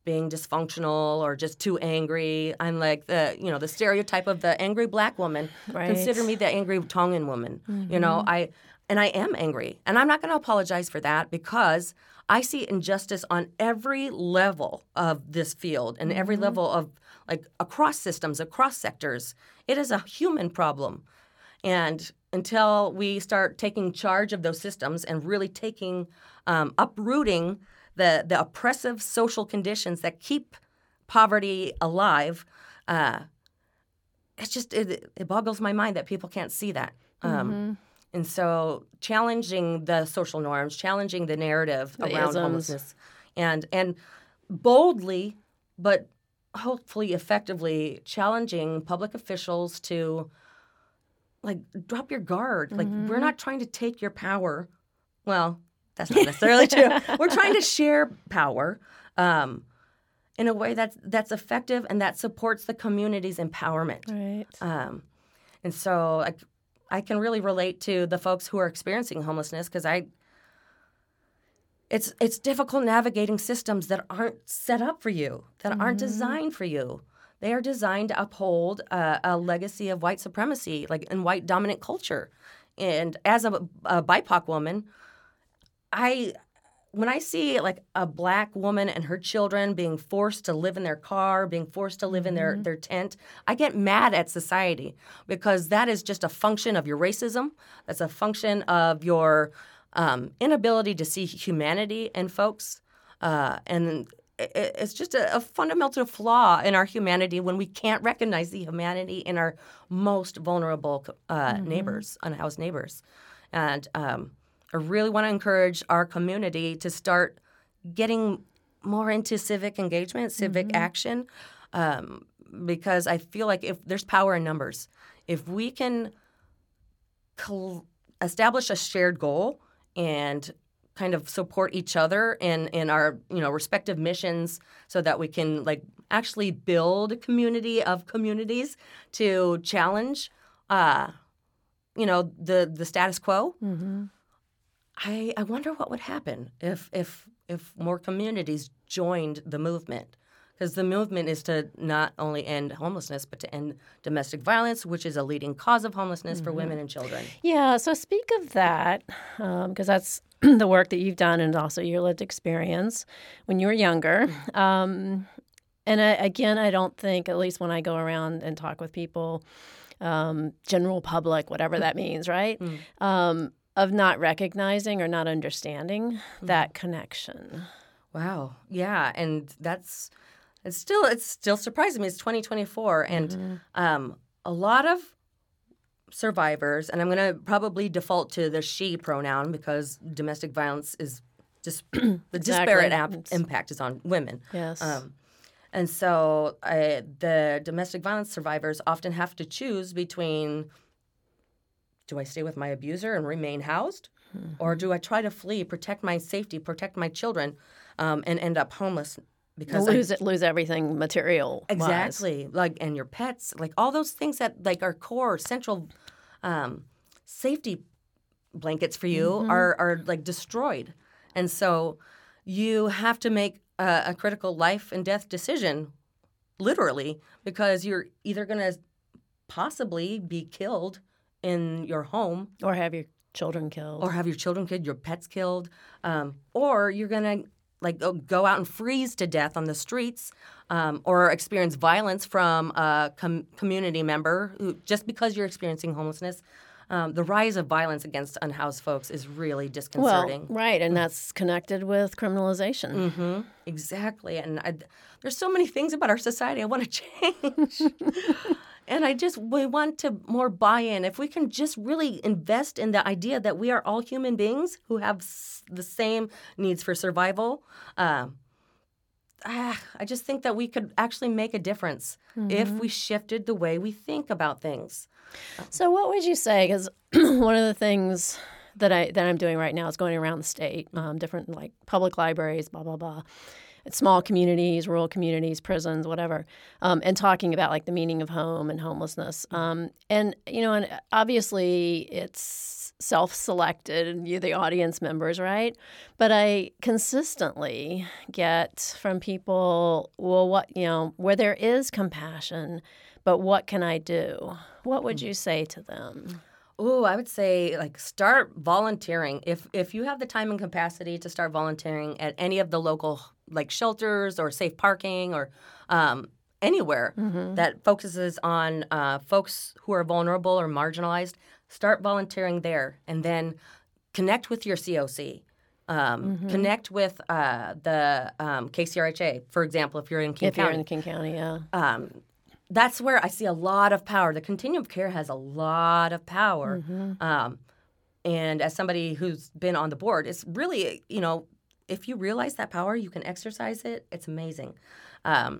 Speaker 2: being dysfunctional or just too angry. I'm like the, you know, the stereotype of the angry black woman.
Speaker 1: Right.
Speaker 2: Consider me the angry Tongan woman. Mm-hmm. You know, I and I am angry. And I'm not going to apologize for that because I see injustice on every level of this field and mm-hmm. every level of, like, across systems, across sectors. It is a human problem. And until we start taking charge of those systems and really taking, um, uprooting the, the oppressive social conditions that keep poverty alive, uh, it's just, it, it boggles my mind that people can't see that. Um, mm-hmm. And so challenging the social norms, challenging the narrative the around isms. homelessness, and and boldly, but hopefully effectively challenging public officials to, like, drop your guard. Mm-hmm. Like, we're not trying to take your power. Well, that's not necessarily true. We're trying to share power um, in a way that's that's effective and that supports the community's empowerment.
Speaker 1: Right.
Speaker 2: Um, and so I, I can really relate to the folks who are experiencing homelessness because I. It's it's difficult navigating systems that aren't set up for you, that mm-hmm. aren't designed for you. They are designed to uphold uh, a legacy of white supremacy, like in white dominant culture. And as a, a B I P O C woman, I when I see, like, a black woman and her children being forced to live in their car, being forced to live mm-hmm. in their, their tent, I get mad at society because that is just a function of your racism. That's a function of your um, inability to see humanity in folks. Uh, and it, it's just a, a fundamental flaw in our humanity when we can't recognize the humanity in our most vulnerable uh, mm-hmm. neighbors, unhoused neighbors. And um, I really want to encourage our community to start getting more into civic engagement, civic mm-hmm. action, um, because I feel like if there's power in numbers, if we can col- establish a shared goal and kind of support each other in, in our, you know, respective missions so that we can, like, actually build a community of communities to challenge, uh, you know, the, the status quo. Mm-hmm. I, I wonder what would happen if if if more communities joined the movement. Because the movement is to not only end homelessness, but to end domestic violence, which is a leading cause of homelessness mm-hmm. for women and children.
Speaker 1: Yeah, so speak of that, because um, that's the work that you've done and also your lived experience when you were younger. Um, and I, again, I don't think, at least when I go around and talk with people, um, general public, whatever that means, right? Mm-hmm. Um, of not recognizing or not understanding mm-hmm. that connection.
Speaker 2: Wow. Yeah. And that's, it's still, it's still surprising me. It's twenty twenty-four. And mm-hmm. um, a lot of survivors, and I'm going to probably default to the she pronoun because domestic violence is just, the
Speaker 1: exactly.
Speaker 2: disparate ap- impact is on women.
Speaker 1: Yes. Um,
Speaker 2: and so I, the domestic violence survivors often have to choose between, do I stay with my abuser and remain housed? Mm-hmm. Or do I try to flee, protect my safety, protect my children, um, and end up homeless? Because
Speaker 1: lose
Speaker 2: I,
Speaker 1: it, lose everything material.
Speaker 2: Exactly. Like, and your pets, like all those things that, like, are core, central um, safety blankets for you mm-hmm. are, are, like, destroyed. And so you have to make a, a critical life and death decision, literally, because you're either going to possibly be killed in your home.
Speaker 1: Or have your children killed.
Speaker 2: Or have your children killed, your pets killed. Um, or you're going to, like, go out and freeze to death on the streets um, or experience violence from a com- community member who, just because you're experiencing homelessness. Um, the rise of violence against unhoused folks is really disconcerting.
Speaker 1: Well, right, and that's connected with criminalization.
Speaker 2: Mm-hmm. Exactly. And I, there's so many things about our society I want to change. And I just, we want to more buy-in. If we can just really invest in the idea that we are all human beings who have s- the same needs for survival, uh, ah, I just think that we could actually make a difference mm-hmm. if we shifted the way we think about things.
Speaker 1: So what would you say, because one of the things that, I, that I'm doing right now is going around the state, um, different, like, public libraries, blah, blah, blah. Small communities, rural communities, prisons, whatever, um, and talking about, like, the meaning of home and homelessness. Um, and, you know, and obviously it's self-selected and you're the audience members, right? But I consistently get from people, well, what, you know, where there is compassion, but what can I do? What would you say to them?
Speaker 2: Oh, I would say like start volunteering. If if you have the time and capacity to start volunteering at any of the local like shelters or safe parking or um, anywhere mm-hmm. that focuses on uh, folks who are vulnerable or marginalized, start volunteering there, and then connect with your C O C. Um, mm-hmm. Connect with uh, the um, K C R H A, for example, if you're in King
Speaker 1: if
Speaker 2: County.
Speaker 1: If you're in King County, yeah.
Speaker 2: Um, That's where I see a lot of power. The continuum of care has a lot of power. Mm-hmm. Um, and as somebody who's been on the board, it's really, you know, if you realize that power, you can exercise it. It's amazing. Um,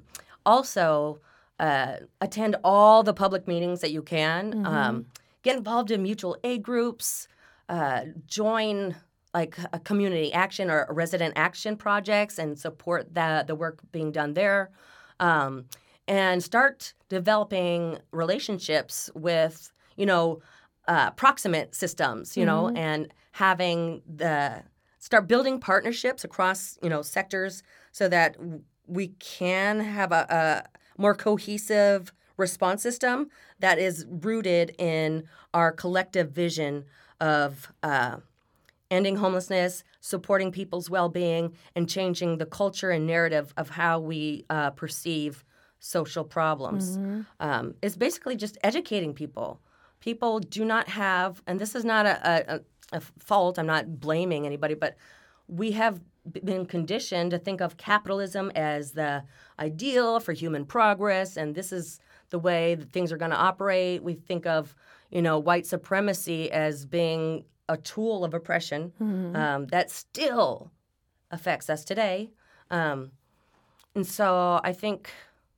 Speaker 2: also, uh, attend all the public meetings that you can. Mm-hmm. Um, get involved in mutual aid groups. Uh, join like a community action or resident action projects and support the, the work being done there. Um, And start developing relationships with, you know, uh, proximate systems, you mm-hmm. know, and having the start building partnerships across, you know, sectors so that we can have a, a more cohesive response system that is rooted in our collective vision of uh, ending homelessness, supporting people's well-being, and changing the culture and narrative of how we uh, perceive social problems. Mm-hmm. Um, it's basically just educating people. People do not have, and this is not a, a, a fault, I'm not blaming anybody, but we have been conditioned to think of capitalism as the ideal for human progress, and this is the way that things are going to operate. We think of, you know, white supremacy as being a tool of oppression mm-hmm. um, that still affects us today. Um, and so I think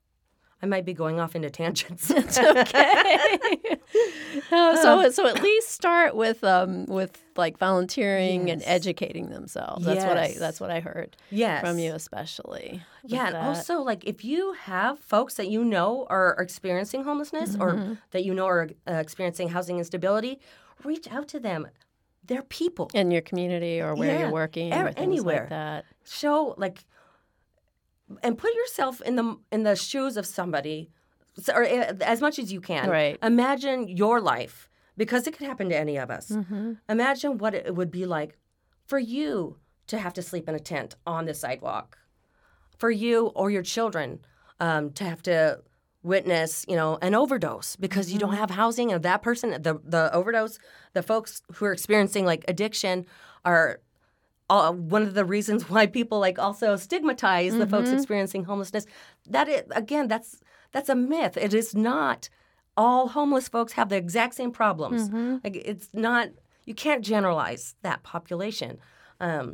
Speaker 2: I might be going off into tangents.
Speaker 1: It's okay. no, so so at least start with um with like volunteering yes. and educating themselves. That's yes. what I that's what I heard
Speaker 2: yes.
Speaker 1: from you especially.
Speaker 2: Yeah, and also like if you have folks that you know are experiencing homelessness mm-hmm. or that you know are uh, experiencing housing instability, reach out to them. They're people
Speaker 1: in your community or where
Speaker 2: yeah.
Speaker 1: you're working
Speaker 2: or
Speaker 1: or things
Speaker 2: anywhere.
Speaker 1: Like that.
Speaker 2: Show like. And put yourself in the in the shoes of somebody, or as much as you can.
Speaker 1: Right.
Speaker 2: Imagine your life, because it could happen to any of us. Mm-hmm. Imagine what it would be like for you to have to sleep in a tent on the sidewalk, for you or your children um, to have to witness, you know, an overdose because mm-hmm. you don't have housing, and that person, the the overdose, the folks who are experiencing like addiction are. Uh, one of the reasons why people like also stigmatize mm-hmm. the folks experiencing homelessness, that it, again, that's that's a myth. It is not all homeless folks have the exact same problems. Mm-hmm. Like it's not, you can't generalize that population. Um,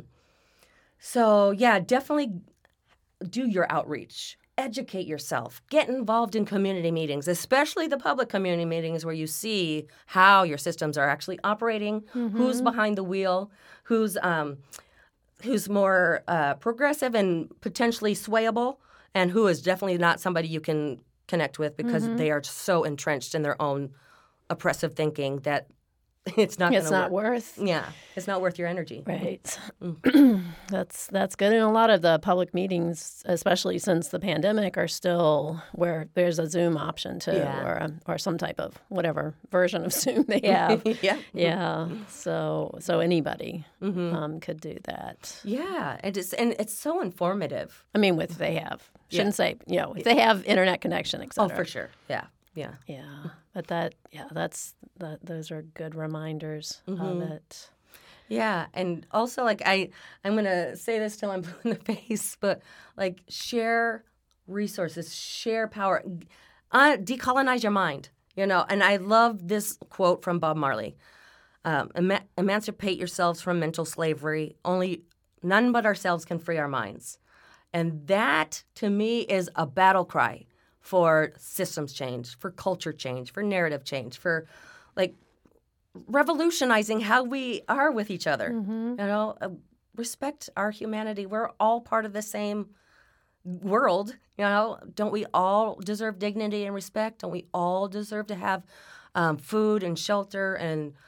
Speaker 2: so yeah, definitely do your outreach. Educate yourself. Get involved in community meetings, especially the public community meetings where you see how your systems are actually operating, mm-hmm. who's behind the wheel, who's um, who's more uh, progressive and potentially swayable, and who is definitely not somebody you can connect with because mm-hmm. they are so entrenched in their own oppressive thinking that it's not
Speaker 1: it's not
Speaker 2: work.
Speaker 1: worth
Speaker 2: yeah it's not worth your energy.
Speaker 1: Right. Mm. that's that's good. And a lot of the public meetings, especially since the pandemic, are still where there's a Zoom option too,
Speaker 2: yeah.
Speaker 1: or a, or some type of whatever version of Zoom they have.
Speaker 2: yeah
Speaker 1: yeah so so anybody mm-hmm. um, could do that.
Speaker 2: Yeah, and it's and it's so informative.
Speaker 1: I mean, with they have shouldn't
Speaker 2: yeah.
Speaker 1: say you know if they have internet connection, et cetera.
Speaker 2: Oh, for sure. Yeah. Yeah.
Speaker 1: Yeah. But that, yeah, that's, that, those are good reminders mm-hmm. of it.
Speaker 2: Yeah. And also, like, I, I'm going to say this till I'm blue in the face, but, like, share resources, share power, uh, decolonize your mind, you know. And I love this quote from Bob Marley. Um, Eman- emancipate yourselves from mental slavery. Only none but ourselves can free our minds. And that, to me, is a battle cry for systems change, for culture change, for narrative change, for like revolutionizing how we are with each other. Mm-hmm. You know, uh, respect our humanity. We're all part of the same world. You know, don't we all deserve dignity and respect? Don't we all deserve to have um, food and shelter and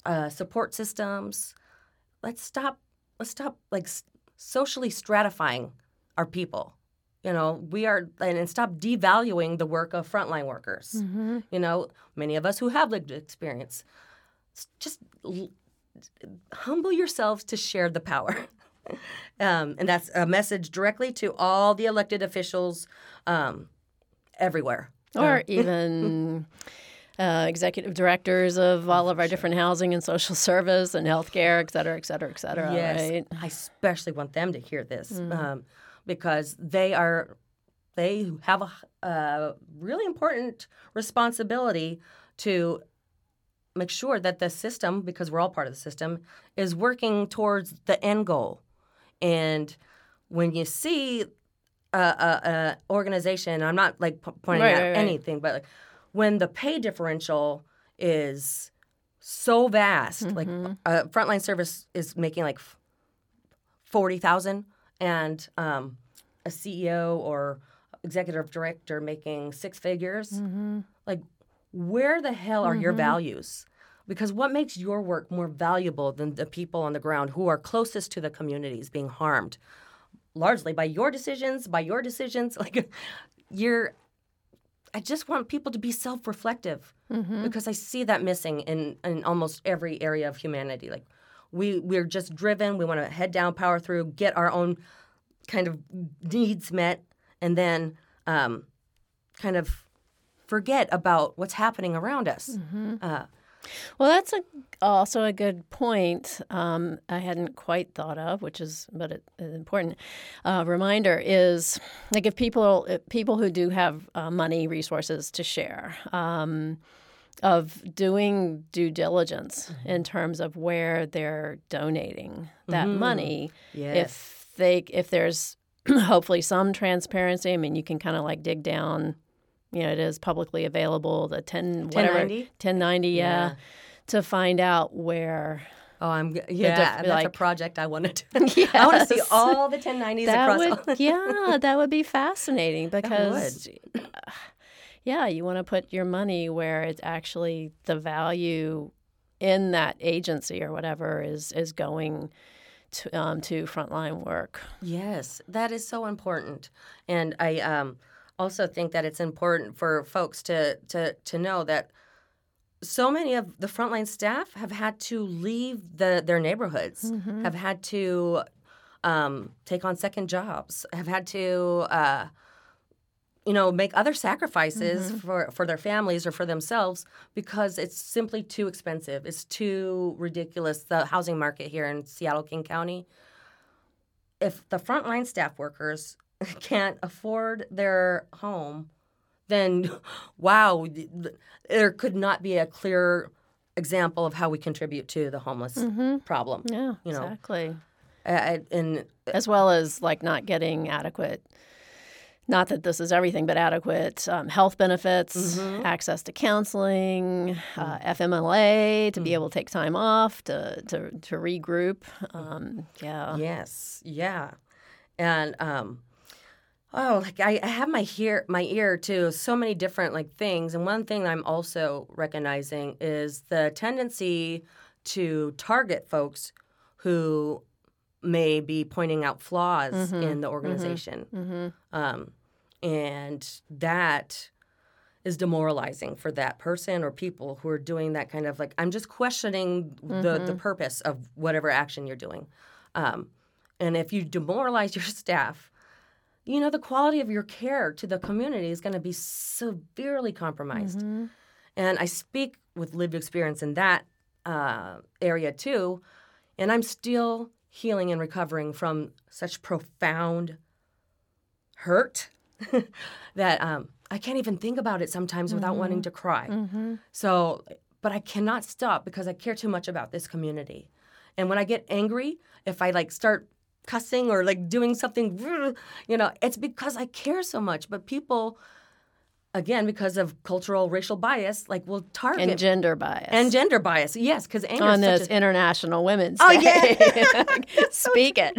Speaker 2: uh, support systems. Let's stop. Let's stop like s- socially stratifying our people. You know, we are, and, and stop devaluing the work of frontline workers.
Speaker 1: Mm-hmm.
Speaker 2: You know, many of us who have lived experience, s- just l- humble yourselves to share the power. um, and that's a message directly to all the elected officials um, everywhere.
Speaker 1: Or
Speaker 2: Uh,
Speaker 1: even uh, executive directors of all of our different housing and social service and healthcare, et cetera, et cetera, et cetera.
Speaker 2: yes,
Speaker 1: Right?
Speaker 2: I especially want them to hear this
Speaker 1: Mm.
Speaker 2: um, because they are they have a, a really important responsibility to make sure that the system, because we're all part of the system, is working towards the end goal. And when you see a, a, a organization, I'm not like p- pointing
Speaker 1: Right,
Speaker 2: out
Speaker 1: right, right.
Speaker 2: anything, but like when the pay differential is so vast, like
Speaker 1: Mm-hmm.
Speaker 2: uh, frontline service is making like forty thousand, and um, a C E O or executive director making six figures.
Speaker 1: Mm-hmm.
Speaker 2: Like, where the hell are your
Speaker 1: Mhm.
Speaker 2: values? Because what makes your work more valuable than the people on the ground who are closest to the communities being harmed, largely by your decisions, by your decisions? Like, you're. I just want people to be self-reflective
Speaker 1: Mm-hmm.
Speaker 2: because I see that missing in, in almost every area of humanity. Like, we we're just driven. We want to head down, power through, get our own kind of needs met, and then um, kind of forget about what's happening around us.
Speaker 1: Mm-hmm.
Speaker 2: Uh,
Speaker 1: Well, that's a, also a good point. Um, I hadn't quite thought of, which is, but it, an important uh, reminder is like if people, if people who do have uh, money, resources to share, um, of doing due diligence in terms of where they're donating that
Speaker 2: Mhm.
Speaker 1: money.
Speaker 2: yes.
Speaker 1: If they, if there's hopefully some transparency, I mean, you can kind of like dig down. You know, it is publicly available, the ten, whatever,
Speaker 2: ten ninety?
Speaker 1: ten ninety, yeah,
Speaker 2: Yeah.
Speaker 1: to find out where.
Speaker 2: Oh, I'm g- yeah.
Speaker 1: diff-
Speaker 2: that's a
Speaker 1: like-
Speaker 2: project I want to do. I want to see
Speaker 1: Yes.
Speaker 2: all the ten nineties
Speaker 1: That
Speaker 2: across.
Speaker 1: would,
Speaker 2: all-
Speaker 1: yeah, that would be fascinating because, uh, yeah, you want to put your money where it's actually the value in that agency or whatever is is going to um, to frontline work.
Speaker 2: Yes, that is so important, and I um, also think that it's important for folks to to to know that so many of the frontline staff have had to leave the their neighborhoods,
Speaker 1: Mm-hmm.
Speaker 2: have had to um, take on second jobs, have had to uh, you know make other sacrifices
Speaker 1: Mm-hmm.
Speaker 2: for for their families or for themselves because it's simply too expensive. It's too ridiculous. The housing market here in Seattle, King County. If the frontline staff workers can't afford their home, then wow, th- th- there could not be a clear example of how we contribute to the homeless
Speaker 1: Mm-hmm.
Speaker 2: problem.
Speaker 1: Yeah,
Speaker 2: You know.
Speaker 1: exactly.
Speaker 2: Uh, and
Speaker 1: As well as like not getting adequate, not that this is everything, but adequate um, health benefits,
Speaker 2: Mhm.
Speaker 1: access to counseling, uh, F M L A to be able to take time off to to, to regroup. Um, yeah.
Speaker 2: yes, yeah, and um, oh, like I, I have my ear my ear to so many different like things, and one thing I'm also recognizing is the tendency to target folks who may be pointing out flaws
Speaker 1: Mhm.
Speaker 2: in the organization.
Speaker 1: Mm-hmm.
Speaker 2: Um, and that is demoralizing for that person or people who are doing that kind of like, I'm just questioning the, the purpose of whatever action you're doing. Um, and if you demoralize your staff, you know, the quality of your care to the community is going to be severely compromised.
Speaker 1: Mm-hmm.
Speaker 2: And I speak with lived experience in that uh, area too. And I'm still healing and recovering from such profound hurt that um, I can't even think about it sometimes without
Speaker 1: Mm-hmm.
Speaker 2: wanting to cry.
Speaker 1: Mm-hmm.
Speaker 2: So, but I cannot stop because I care too much about this community. And when I get angry, if I like start cussing or like doing something, you know, it's because I care so much. But people, again, because of cultural racial bias, like will target
Speaker 1: And gender bias.
Speaker 2: and gender bias. Yes, because anger
Speaker 1: on
Speaker 2: is such
Speaker 1: this
Speaker 2: a,
Speaker 1: International Women's
Speaker 2: Oh,
Speaker 1: Day.
Speaker 2: yeah.
Speaker 1: Speak it.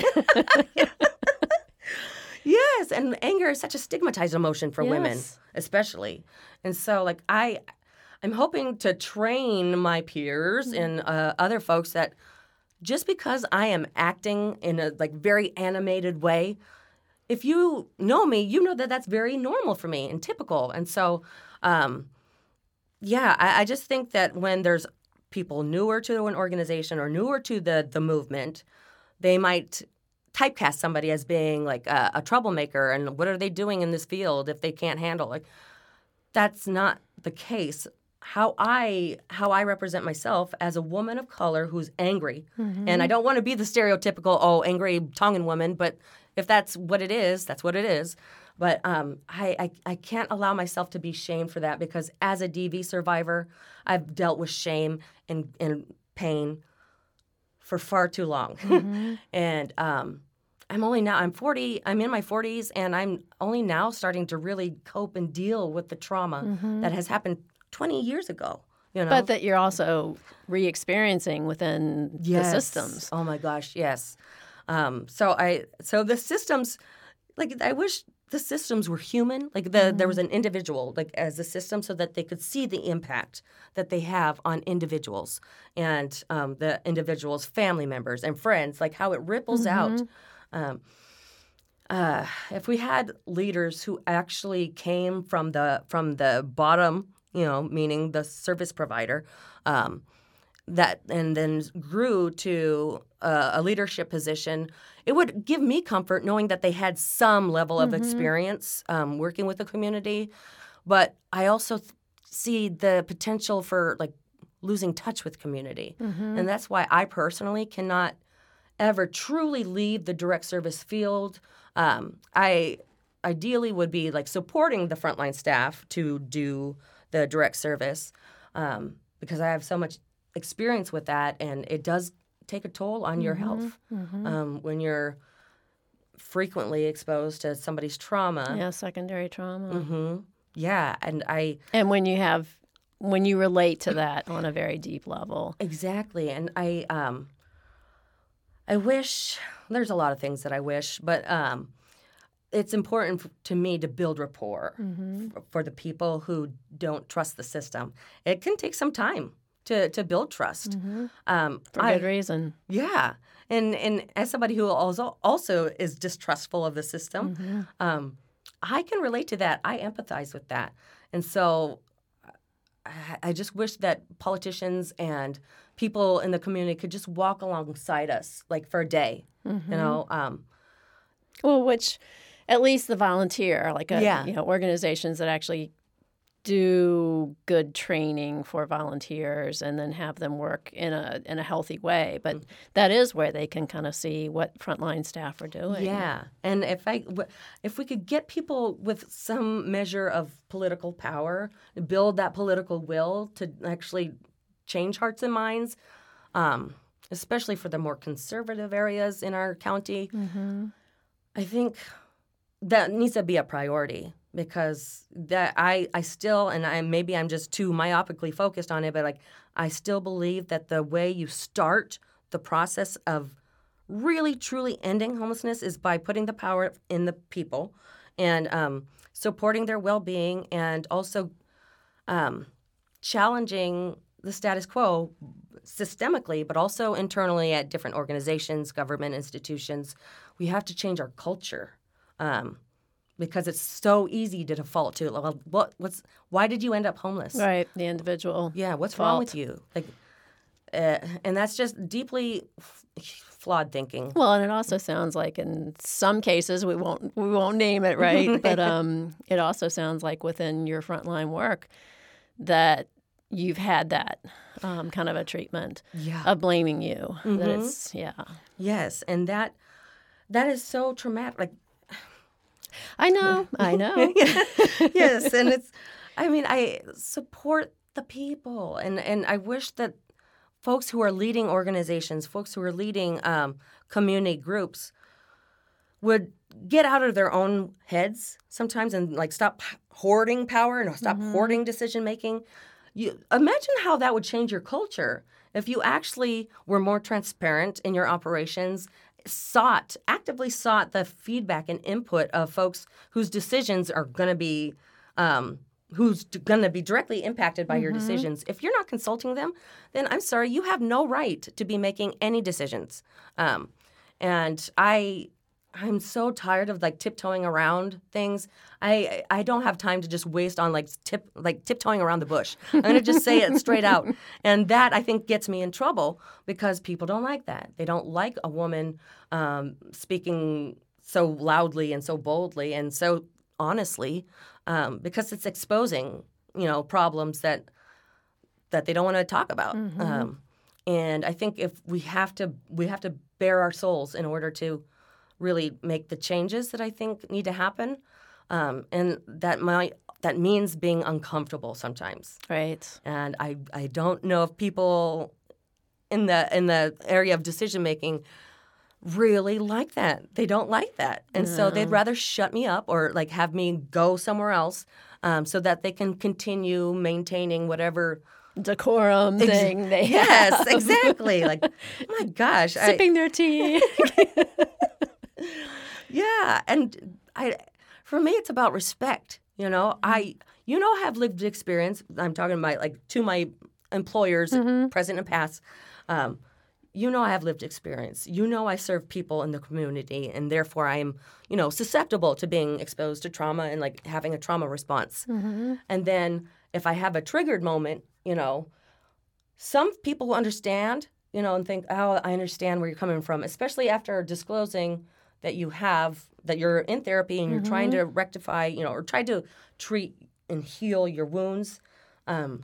Speaker 2: yes, and anger is such a stigmatized emotion for women,
Speaker 1: Yes.
Speaker 2: especially. And so, like I, I'm hoping to train my peers mm-hmm. and uh, other folks that just because I am acting in a like very animated way, if you know me, you know that that's very normal for me and typical. And so, um, yeah, I, I just think that when there's people newer to an organization or newer to the the movement, they might typecast somebody as being like a, a troublemaker and what are they doing in this field if they can't handle it. That's not the case. How I how I represent myself as a woman of color who's angry, mm-hmm. and I don't want to be the stereotypical oh angry Tongan woman, but if that's what it is, that's what it is. But um, I, I I can't allow myself to be shamed for that because as a D V survivor, I've dealt with shame and, and pain for far too long, mm-hmm. and um, I'm only now I'm forty. I'm in my forties, and I'm only now starting to really cope and deal with the trauma mm-hmm. that has happened twenty years ago, you know.
Speaker 1: But that you're also re-experiencing within
Speaker 2: yes.
Speaker 1: the systems.
Speaker 2: Oh my gosh, yes. Um, so I, so the systems, like I wish the systems were human. Like the mm-hmm. there was an individual, like as a system, so that they could see the impact that they have on individuals and um, the individuals' family members and friends, like how it ripples mm-hmm. out. Um, uh, if we had leaders who actually came from the from the bottom. You know, meaning the service provider, um, that and then grew to uh, a leadership position, it would give me comfort knowing that they had some level of mm-hmm. experience um, working with the community. But I also th- see the potential for like losing touch with community, mm-hmm. and that's why I personally cannot ever truly leave the direct service field. Um, I ideally would be like supporting the frontline staff to do the direct service, um, because I have so much experience with that, and it does take a toll on mm-hmm, your health mm-hmm. um, when you're frequently exposed to somebody's trauma.
Speaker 1: Yeah, secondary trauma.
Speaker 2: Mm-hmm. Yeah, and I...
Speaker 1: And when you have, when you relate to that on a very deep level.
Speaker 2: Exactly, and I, um, I wish, there's a lot of things that I wish, but... Um, it's important f- to me to build rapport mm-hmm. f- for the people who don't trust the system. It can take some time to, to build trust.
Speaker 1: Mm-hmm. Um, for I, good reason.
Speaker 2: Yeah. And and as somebody who also, also is distrustful of the system, mm-hmm. um, I can relate to that. I empathize with that. And so I, I just wish that politicians and people in the community could just walk alongside us, like for a day, mm-hmm. you know. Um,
Speaker 1: well, which... At least the volunteer, like a,
Speaker 2: yeah.
Speaker 1: you know, organizations that actually do good training for volunteers and then have them work in a in a healthy way. But mm-hmm. that is where they can kind of see what frontline staff are doing.
Speaker 2: Yeah, and if I if we could get people with some measure of political power, build that political will to actually change hearts and minds, um, especially for the more conservative areas in our county, mm-hmm. I think. That needs to be a priority because that I, I still and I maybe I'm just too myopically focused on it, but like I still believe that the way you start the process of really truly ending homelessness is by putting the power in the people and um, supporting their well-being and also um, challenging the status quo systemically, but also internally at different organizations, government institutions. We have to change our culture. Um, because it's so easy to default to. Well, what, what's, why did you end up homeless?
Speaker 1: Right, the individual.
Speaker 2: Yeah, what's
Speaker 1: fault.
Speaker 2: wrong with you? Like, uh, and that's just deeply f- flawed thinking.
Speaker 1: Well, and it also sounds like in some cases we won't we won't name it, right? But um, it also sounds like within your frontline work that you've had that um, kind of a treatment
Speaker 2: yeah.
Speaker 1: of blaming you.
Speaker 2: Mm-hmm.
Speaker 1: That it's yeah.
Speaker 2: Yes, and that that is so traumatic. Like.
Speaker 1: I know, I know.
Speaker 2: Yes, and it's, I mean, I support the people, and, and I wish that folks who are leading organizations, folks who are leading um, community groups would get out of their own heads sometimes and, like, stop hoarding power and stop mm-hmm. hoarding decision-making. You imagine how that would change your culture if you actually were more transparent in your operations, sought, actively sought the feedback and input of folks whose decisions are going to be um, who's going to be directly impacted by mm-hmm. your decisions, if you're not consulting them, then I'm sorry, you have no right to be making any decisions. Um, and I, I'm so tired of like tiptoeing around things. I I don't have time to just waste on like tip like tiptoeing around the bush. I'm going to just say it straight out. And that I think gets me in trouble because people don't like that. They don't like a woman um, speaking so loudly and so boldly and so honestly. Um, because it's exposing, you know, problems that that they don't want to talk about. Mm-hmm. Um, and I think if we have to, we have to bare our souls in order to really make the changes that I think need to happen. Um, and that might that means being uncomfortable sometimes.
Speaker 1: Right.
Speaker 2: And I I don't know if people in the in the area of decision making really like that. They don't like that. And no. so they'd rather shut me up or like have me go somewhere else um, so that they can continue maintaining whatever
Speaker 1: decorum ex- thing they
Speaker 2: yes,
Speaker 1: have.
Speaker 2: Yes, exactly. Like, oh my gosh.
Speaker 1: Sipping
Speaker 2: I,
Speaker 1: their tea.
Speaker 2: yeah. And I, for me, it's about respect. You know, mm-hmm. I, you know, have lived experience. I'm talking about like to my employers, mm-hmm. present and past. Um, You know I have lived experience. You know I serve people in the community, and therefore I am, you know, susceptible to being exposed to trauma and, like, having a trauma response. Mm-hmm. And then if I have a triggered moment, you know, some people understand, you know, and think, oh, I understand where you're coming from, especially after disclosing that you have, that you're in therapy and you're mm-hmm. trying to rectify, you know, or try to treat and heal your wounds. Um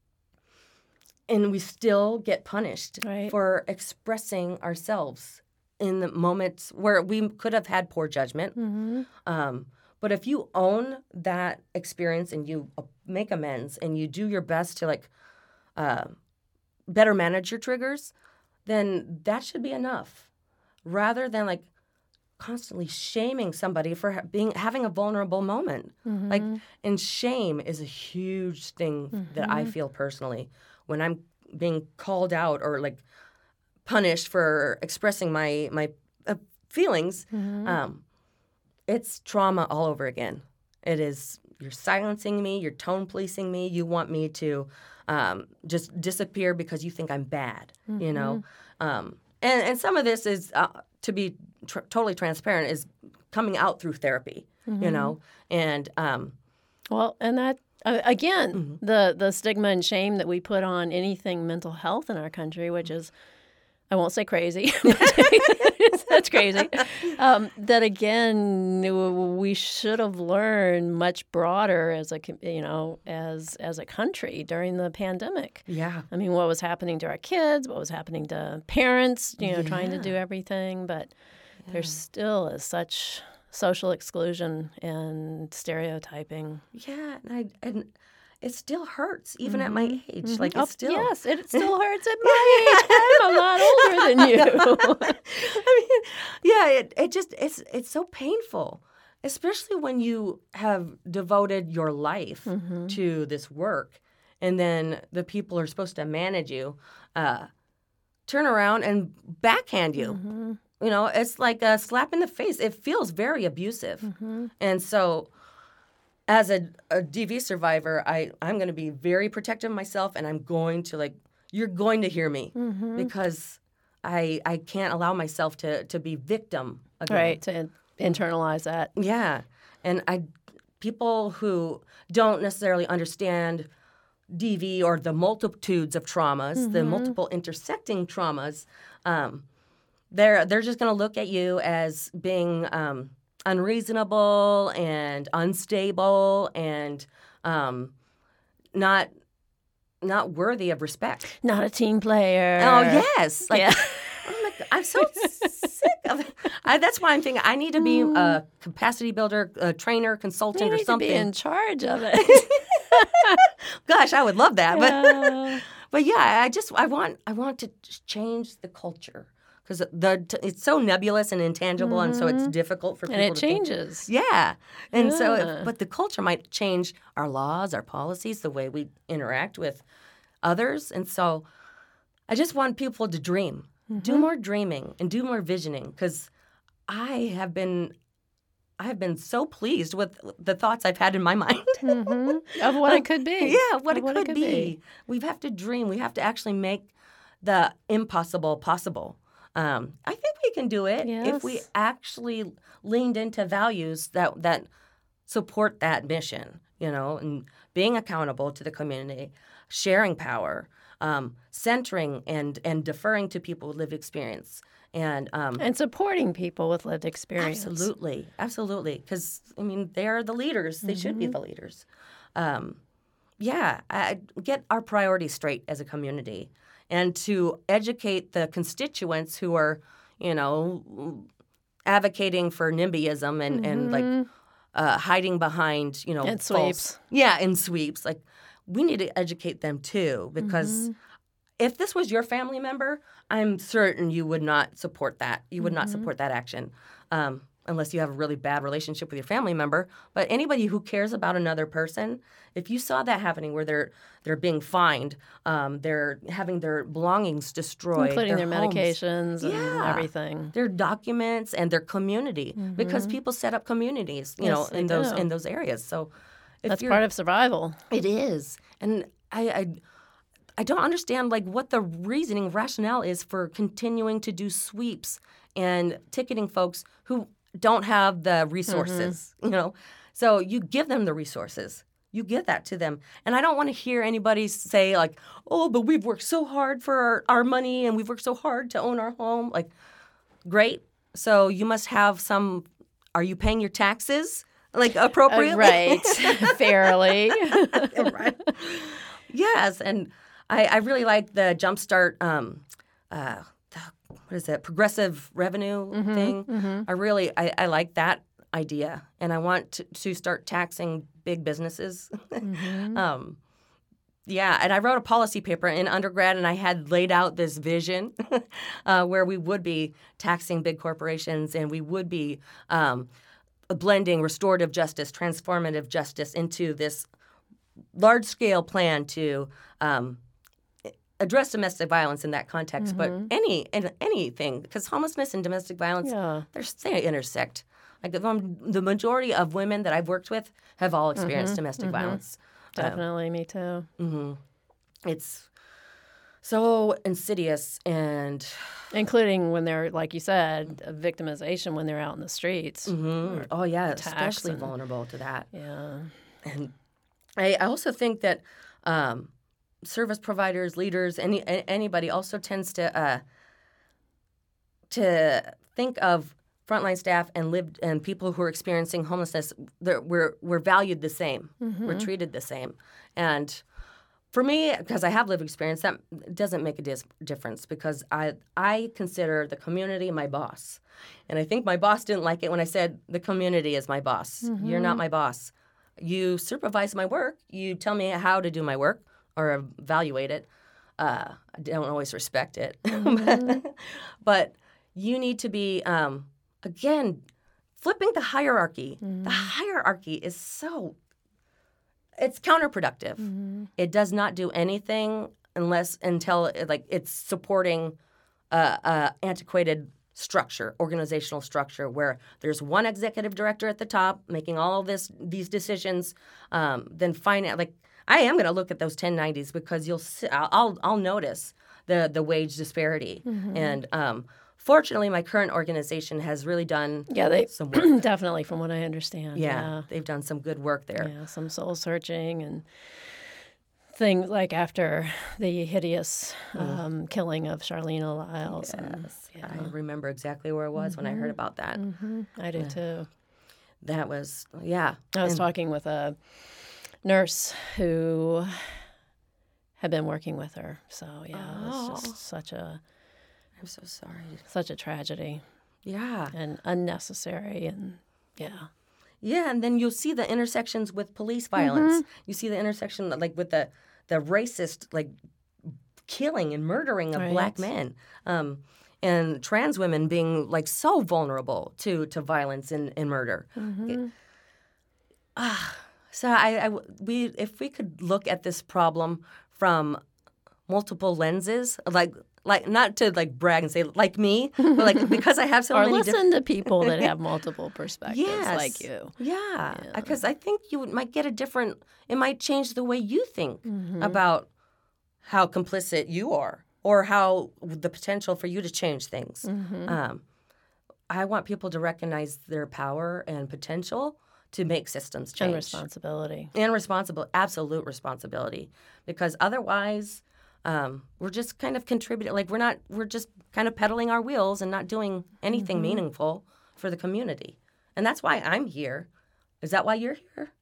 Speaker 2: And we still get punished
Speaker 1: right.
Speaker 2: for expressing ourselves in the moments where we could have had poor judgment. Mm-hmm. Um, but if you own that experience and you make amends and you do your best to like uh, better manage your triggers, then that should be enough. Rather than like constantly shaming somebody for being having a vulnerable moment. Mm-hmm. Like, and shame is a huge thing mm-hmm. that I feel personally. When I'm being called out or like punished for expressing my my uh, feelings, mm-hmm. um, it's trauma all over again. It is you're silencing me, you're tone policing me. You want me to um, just disappear because you think I'm bad, mm-hmm. you know. Um, and and some of this is uh, to be tr- totally transparent is coming out through therapy, mm-hmm. you know, and um,
Speaker 1: well, and that. Uh, again, mm-hmm. the, the stigma and shame that we put on anything mental health in our country, which is, I won't say crazy, that's crazy, um, that again, we should have learned much broader as a, you know, as as a country during the pandemic.
Speaker 2: Yeah.
Speaker 1: I mean, what was happening to our kids, what was happening to parents, you know, yeah. trying to do everything, but yeah. there still is such social exclusion and stereotyping.
Speaker 2: Yeah, and, I, and it still hurts even mm-hmm. at my age. Mm-hmm. Like,
Speaker 1: oh,
Speaker 2: it's still...
Speaker 1: Yes, it still hurts at my age. I'm a lot older than you.
Speaker 2: I mean, yeah, it, it just, it's it's so painful, especially when you have devoted your life mm-hmm. to this work, and then the people who are supposed to manage you uh, turn around and backhand you. Mm-hmm. You know, it's like a slap in the face. It feels very abusive. Mm-hmm. And so as a, a D V survivor, I, I'm going to be very protective of myself, and I'm going to, like, you're going to hear me mm-hmm. because I I can't allow myself to, to be victim again.
Speaker 1: Right, to in- internalize that.
Speaker 2: Yeah. And I people who don't necessarily understand D V or the multitudes of traumas, mm-hmm. the multiple intersecting traumas, um, They're they're just going to look at you as being um, unreasonable and unstable and um, not not worthy of respect.
Speaker 1: Not a team player.
Speaker 2: Oh yes, like,
Speaker 1: yeah.
Speaker 2: Oh my God, I'm so sick of it. I, that's why I'm thinking I need to be a capacity builder, a trainer, consultant,
Speaker 1: you
Speaker 2: or
Speaker 1: need
Speaker 2: something.
Speaker 1: To be in charge of it.
Speaker 2: Gosh, I would love that,
Speaker 1: yeah.
Speaker 2: but but yeah, I just I want I want to change the culture. Because the it's so nebulous and intangible, mm-hmm. and so it's difficult for people
Speaker 1: and it
Speaker 2: to
Speaker 1: changes.
Speaker 2: Think. Yeah, and
Speaker 1: yeah.
Speaker 2: so, if, but the culture might change our laws, our policies, the way we interact with others, and so I just want people to dream, mm-hmm. do more dreaming, and do more visioning. Because I have been, I've been so pleased with the thoughts I've had in my mind
Speaker 1: mm-hmm. of what it could be.
Speaker 2: Yeah, what, it,
Speaker 1: what
Speaker 2: could
Speaker 1: it could
Speaker 2: be.
Speaker 1: be.
Speaker 2: We have to dream. We have to actually make the impossible possible. Um, I think we can do it
Speaker 1: yes.
Speaker 2: if we actually leaned into values that that support that mission, you know, and being accountable to the community, sharing power, um, centering and and deferring to people with lived experience. And um,
Speaker 1: and supporting people with lived experience.
Speaker 2: Absolutely, absolutely. Because, I mean, they are the leaders. They mm-hmm. should be the leaders. Um, yeah, I, get our priorities straight as a community. And to educate the constituents who are, you know, advocating for NIMBYism and, mm-hmm. and like uh, hiding behind, you know,
Speaker 1: and
Speaker 2: false,
Speaker 1: sweeps.
Speaker 2: Yeah, and sweeps. Like, we need to educate them too, because mm-hmm. if this was your family member, I'm certain you would not support that. You would mm-hmm. not support that action um, unless you have a really bad relationship with your family member. But anybody who cares about another person, if you saw that happening where they're they're being fined, um, they're having their belongings destroyed,
Speaker 1: including their, their
Speaker 2: homes,
Speaker 1: medications and
Speaker 2: yeah,
Speaker 1: everything,
Speaker 2: their documents and their community, mm-hmm. because people set up communities, you
Speaker 1: yes,
Speaker 2: know, in those do. in those areas. So if
Speaker 1: that's part of survival.
Speaker 2: It is, and I. I I don't understand, like, what the reasoning, rationale is for continuing to do sweeps and ticketing folks who don't have the resources, mm-hmm. you know? So you give them the resources. You give that to them. And I don't want to hear anybody say, like, oh, but we've worked so hard for our, our money and we've worked so hard to own our home. Like, great. So you must have some – are you paying your taxes, like, appropriately?
Speaker 1: Uh, right. Fairly.
Speaker 2: Right. Yes, and – I, I really like the Jumpstart, um, uh, what is it, progressive revenue mm-hmm, thing. Mm-hmm. I really, I, I like that idea, and I want to, to start taxing big businesses. Mm-hmm. um, yeah, and I wrote a policy paper in undergrad, and I had laid out this vision uh, where we would be taxing big corporations, and we would be um, blending restorative justice, transformative justice into this large-scale plan to um, address domestic violence in that context, mm-hmm. but any and anything, because homelessness and domestic violence,
Speaker 1: yeah.
Speaker 2: they're, they intersect. Like the, the majority of women that I've worked with have all experienced mm-hmm. domestic mm-hmm. violence.
Speaker 1: Definitely, um, me too.
Speaker 2: Mm-hmm. It's so insidious, and
Speaker 1: including when they're, like you said, a victimization when they're out in the streets.
Speaker 2: Mm-hmm. Oh yeah, especially
Speaker 1: and,
Speaker 2: vulnerable to that.
Speaker 1: Yeah,
Speaker 2: and I, I also think that. Um, service providers, leaders, any anybody also tends to uh, to think of frontline staff and lived and people who are experiencing homelessness. We're we're valued the same. Mm-hmm. We're treated the same. And for me, because I have lived experience, that doesn't make a dis- difference because I I consider the community my boss, and I think my boss didn't like it when I said the community is my boss. Mm-hmm. You're not my boss. You supervise my work. You tell me how to do my work. Or evaluate it. Uh, I don't always respect it. Mm-hmm. But you need to be, um, again, flipping the hierarchy. Mm-hmm. The hierarchy is so, it's counterproductive. Mm-hmm. It does not do anything unless, until, like, it's supporting uh, uh, antiquated structure, organizational structure, where there's one executive director at the top making all of this, these decisions, um, then finance, like, I am going to look at those ten nineties because you'll see, I'll I'll notice the the wage disparity, mm-hmm. and um, fortunately, my current organization has really done
Speaker 1: yeah they
Speaker 2: some work.
Speaker 1: Definitely from what I understand.
Speaker 2: Yeah,
Speaker 1: yeah,
Speaker 2: they've done some good work there.
Speaker 1: Yeah, some soul searching and things like after the hideous um, mm. killing of Charlene Lyles.
Speaker 2: Yes,
Speaker 1: and, yeah.
Speaker 2: I remember exactly where I was mm-hmm. when I heard about that.
Speaker 1: Mm-hmm. I do
Speaker 2: yeah.
Speaker 1: too.
Speaker 2: That was yeah.
Speaker 1: I was
Speaker 2: and,
Speaker 1: talking with a nurse who had been working with her. So, yeah,
Speaker 2: oh.
Speaker 1: it's just such a...
Speaker 2: I'm so sorry.
Speaker 1: Such a tragedy.
Speaker 2: Yeah.
Speaker 1: And unnecessary, and yeah.
Speaker 2: Yeah, and then you'll see the intersections with police violence. Mm-hmm. You see the intersection, like, with the, the racist, like, killing and murdering of right. black men. Um, and trans women being, like, so vulnerable to, to violence and, and murder. Mm-hmm. It, ah... So I, I, we, if we could look at this problem from multiple lenses, like like not to like brag and say like me, but like because I have so
Speaker 1: or
Speaker 2: many
Speaker 1: listen
Speaker 2: different...
Speaker 1: to people that have multiple perspectives
Speaker 2: yes.
Speaker 1: like you.
Speaker 2: Yeah,
Speaker 1: Yeah.
Speaker 2: because I think you might get a different. It might change the way you think
Speaker 1: Mm-hmm.
Speaker 2: about how complicit you are, or how the potential for you to change things.
Speaker 1: Mm-hmm.
Speaker 2: Um, I want people to recognize their power and potential to make systems change.
Speaker 1: And responsibility.
Speaker 2: And responsible, absolute responsibility. Because otherwise, um, we're just kind of contributing. Like we're not, we're just kind of pedaling our wheels and not doing anything
Speaker 1: Mm-hmm.
Speaker 2: meaningful for the community. And that's why I'm here. Is that why you're here?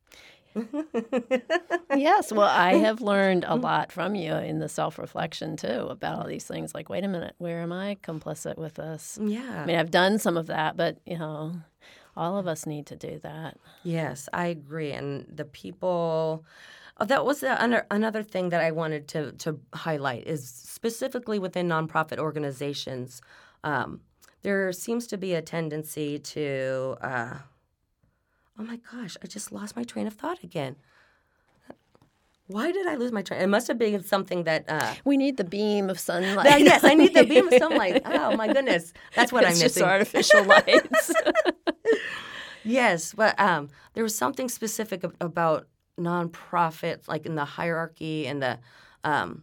Speaker 1: Yes. Well, I have learned a lot from you in the self-reflection, too, about all these things. Like, wait a minute, where am I complicit with this?
Speaker 2: Yeah.
Speaker 1: I mean, I've done some of that, but, you know, all of us need to do that.
Speaker 2: Yes, I agree. And the people, oh, that was the, under, another thing that I wanted to, to highlight is specifically within nonprofit organizations, um, there seems to be a tendency to, uh, oh my gosh, I just lost my train of thought again. Why did I lose my train? It must have been something that... Uh,
Speaker 1: We need the beam of sunlight.
Speaker 2: that- yes, I need the beam of sunlight. Oh, my goodness. That's what
Speaker 1: It's
Speaker 2: I'm
Speaker 1: just
Speaker 2: missing.
Speaker 1: artificial lights.
Speaker 2: Yes, but um, there was something specific ab- about nonprofits, like in the hierarchy and the, um,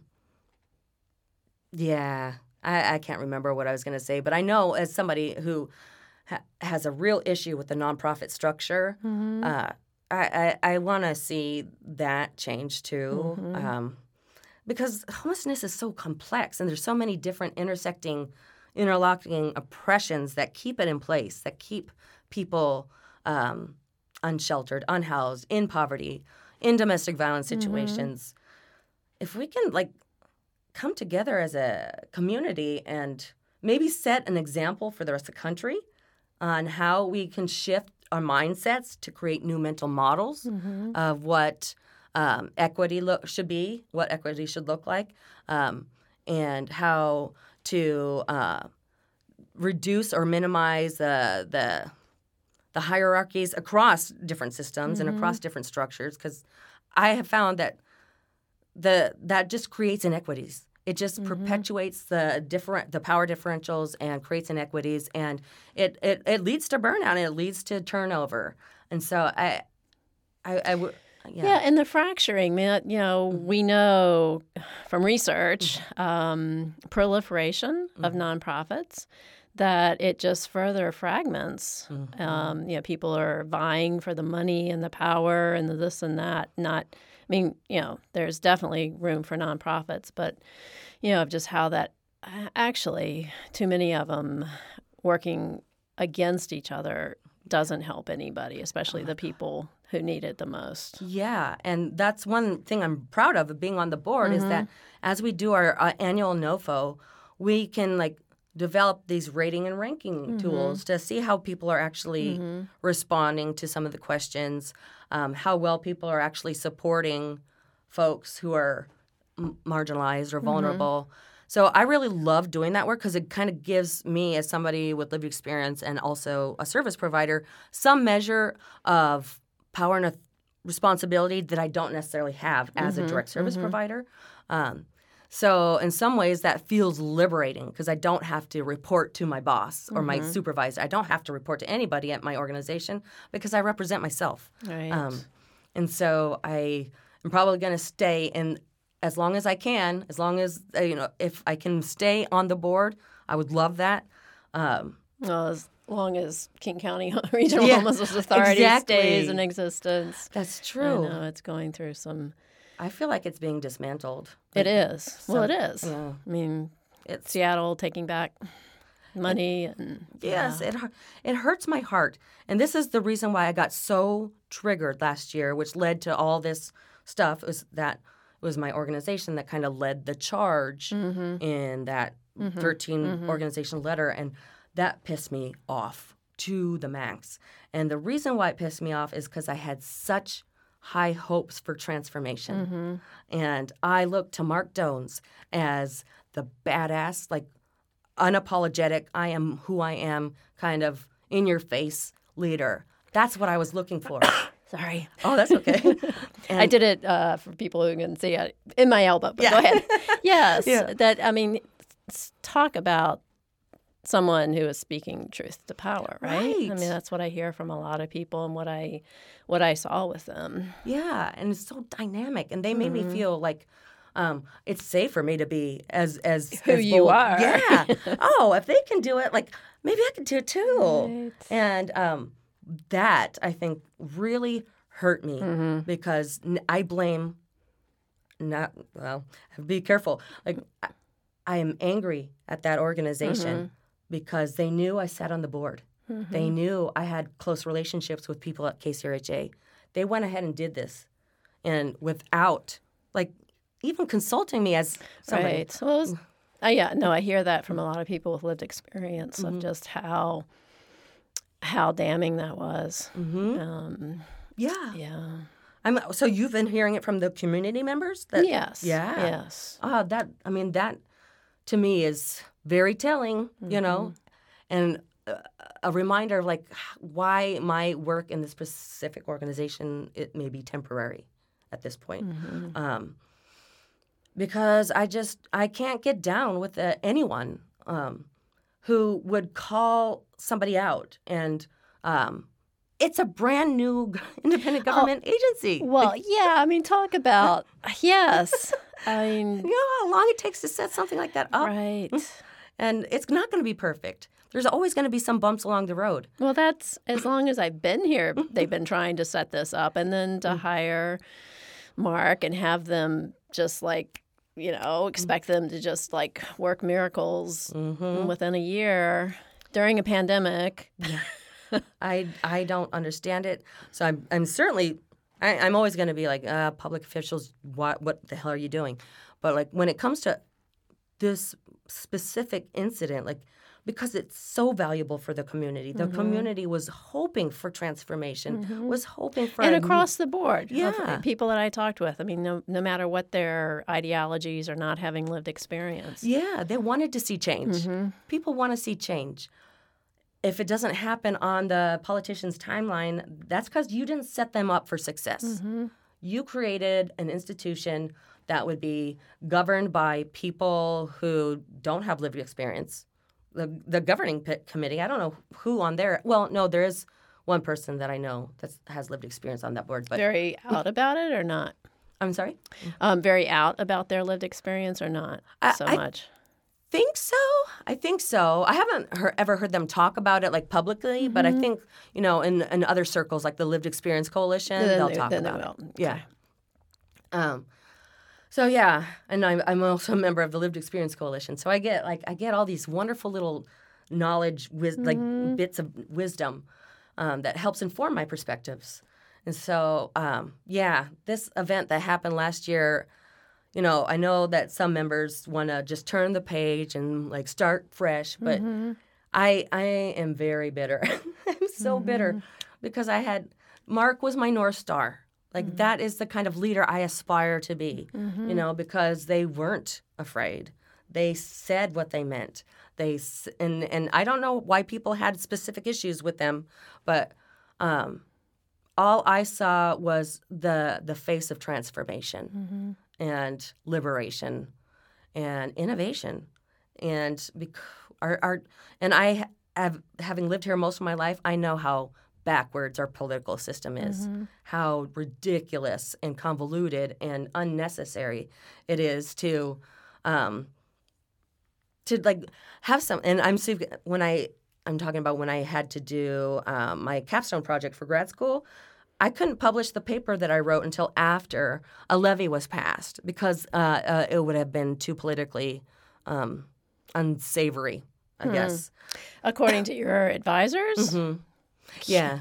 Speaker 2: yeah, I, I can't remember what I was going to say, but I know as somebody who ha- has a real issue with the nonprofit structure,
Speaker 1: Mm-hmm.
Speaker 2: uh, I, I, I want to see that change too,
Speaker 1: Mm-hmm.
Speaker 2: um, because homelessness is so complex and there's so many different intersecting, interlocking oppressions that keep it in place, that keep people um, unsheltered, unhoused, in poverty, in domestic violence situations. Mm-hmm. If we can like come together as a community and maybe set an example for the rest of the country on how we can shift our mindsets to create new mental models
Speaker 1: Mm-hmm.
Speaker 2: of what um, equity look should be, what equity should look like, um, and how to uh, reduce or minimize the the the hierarchies across different systems
Speaker 1: Mm-hmm.
Speaker 2: and across different structures. Because I have found that the that just creates inequities. It just
Speaker 1: Mm-hmm.
Speaker 2: perpetuates the different the power differentials and creates inequities, and it, it, it leads to burnout and it leads to turnover. And so I I, I would yeah.
Speaker 1: Yeah, and the fracturing, man, you know, we know from research, um, proliferation of nonprofits, that it just further fragments.
Speaker 2: Mm-hmm.
Speaker 1: Um, you know, people are vying for the money and the power and the this and that. Not, I mean, you know, there's definitely room for nonprofits, but, you know, of just how that actually, too many of them working against each other doesn't help anybody, especially the people who need it the most.
Speaker 2: Yeah, and that's one thing I'm proud of, of being on the board is that as we do our uh, annual NOFO, we can like develop these rating and ranking tools to see how people are actually responding to some of the questions, um, how well people are actually supporting folks who are m- marginalized or vulnerable. So I really love doing that work because it kind of gives me, as somebody with lived experience and also a service provider, some measure of power and responsibility that I don't necessarily have as a direct service provider. Um, so in some ways that feels liberating because I don't have to report to my boss or my supervisor. I don't have to report to anybody at my organization because I represent myself.
Speaker 1: Right.
Speaker 2: Um, and so I am probably going to stay in as long as I can, as long as, uh, you know, if I can stay on the board, I would love that. Um,
Speaker 1: Well, as long as King County Regional
Speaker 2: Yeah,
Speaker 1: Homelessness Authority
Speaker 2: exactly.
Speaker 1: stays in existence.
Speaker 2: that's
Speaker 1: I
Speaker 2: true.
Speaker 1: know it's going through some.
Speaker 2: I feel like it's being dismantled.
Speaker 1: It is. Well, it
Speaker 2: so-
Speaker 1: is.
Speaker 2: yeah.
Speaker 1: I mean,
Speaker 2: It's
Speaker 1: Seattle taking back money and
Speaker 2: Yes, it hu- it hurts my heart, and this is the reason why I got so triggered last year, which led to all this stuff. Was that it was my organization that kind of led the charge in that thirteen organization letter, and that pissed me off to the max. And the reason why it pissed me off is because I had such high hopes for transformation, and I looked to Mark Dones as the badass, like unapologetic, I am who I am, kind of in your face leader. That's what I was looking for.
Speaker 1: sorry.
Speaker 2: Oh, that's okay. And
Speaker 1: I did it uh, for people who can see it in my elbow, but
Speaker 2: Yeah.
Speaker 1: go ahead. Yes,
Speaker 2: Yeah.
Speaker 1: that I mean, s- talk about someone who is speaking truth to power, right?
Speaker 2: Right.
Speaker 1: I mean, that's what I hear from a lot of people and what I what I saw with them.
Speaker 2: Yeah, and it's so dynamic, and they made me feel like um, it's safe for me to be as as
Speaker 1: Who
Speaker 2: as
Speaker 1: you
Speaker 2: bold.
Speaker 1: are.
Speaker 2: Yeah. Oh, if they can do it, like maybe I can do it too.
Speaker 1: Right.
Speaker 2: And um, that I think really hurt me because n- I blame not well. Be careful. Like I, I am angry at that organization because they knew I sat on the board. They knew I had close relationships with people at K C R H A. They went ahead and did this, and without like even consulting me as somebody.
Speaker 1: Right. Well, it was, uh, yeah, no, I hear that from a lot of people with lived experience of just how how damning that was. Um,
Speaker 2: Yeah.
Speaker 1: yeah.
Speaker 2: I'm so you've been hearing it from the community members? That,
Speaker 1: Yes.
Speaker 2: Yeah.
Speaker 1: Yes.
Speaker 2: Ah, that I mean that to me is very telling, you know, and a, a reminder of like why my work in this specific organization it may be temporary at this point. Um, because I just I can't get down with uh, anyone um, who would call somebody out and. Um, It's a brand new independent government agency.
Speaker 1: Well, yeah. I mean, talk about yes. I mean,
Speaker 2: You know how long it takes to set something like that up?
Speaker 1: right.
Speaker 2: And it's not going to be perfect. There's always going to be some bumps along the road.
Speaker 1: Well, that's as long as I've been here, they've been trying to set this up, and then
Speaker 2: Mm.
Speaker 1: to hire Mark and have them just like, you know, expect them to just like work miracles
Speaker 2: Mm-hmm.
Speaker 1: within a year during a pandemic.
Speaker 2: I I don't understand it. So I'm I'm certainly I, I'm always going to be like uh, public officials. What what the hell are you doing? But like when it comes to this specific incident, like because it's so valuable for the community, the community was hoping for transformation, was hoping for
Speaker 1: And
Speaker 2: a-
Speaker 1: across the board, of
Speaker 2: Yeah.
Speaker 1: people that I talked with, I mean, no, no matter what their ideologies or not having lived experience.
Speaker 2: Yeah, they wanted to see change. People want to see change. If it doesn't happen on the politician's timeline, that's because you didn't set them up for success. You created an institution that would be governed by people who don't have lived experience. The, the governing p- committee, I don't know who on there. Well, no, there is one person that I know that has lived experience on that board. But
Speaker 1: Very out about it or not?
Speaker 2: I'm sorry?
Speaker 1: Um, very out about their lived experience or not
Speaker 2: I-
Speaker 1: so
Speaker 2: I-
Speaker 1: much?
Speaker 2: think so. I think so. I haven't heard, ever heard them talk about it like publicly, but I think you know in, in other circles like the Lived Experience Coalition,
Speaker 1: Then
Speaker 2: they'll
Speaker 1: they-
Speaker 2: talk
Speaker 1: then they
Speaker 2: about
Speaker 1: will.
Speaker 2: it. Yeah. Um. So yeah, and I'm I'm also a member of the Lived Experience Coalition, so I get like I get all these wonderful little knowledge, wis- like bits of wisdom um, that helps inform my perspectives. And so um, yeah, this event that happened last year. You know, I know that some members want to just turn the page and like start fresh, but I I am very bitter. I'm so bitter because I had Mark was my North Star. Like that is the kind of leader I aspire to be. You know, because they weren't afraid. They said what they meant. They s- and and I don't know why people had specific issues with them, but um, all I saw was the the face of transformation and liberation and innovation and bec- our, our and I have having lived here most of my life, I know how backwards our political system is, how ridiculous and convoluted and unnecessary it is to um, to like have some. And I'm so- when I I'm talking about when I had to do um, my capstone project for grad school. I couldn't publish the paper that I wrote until after a levy was passed because uh, uh, it would have been too politically um, unsavory, I guess.
Speaker 1: According to your advisors?
Speaker 2: Yeah.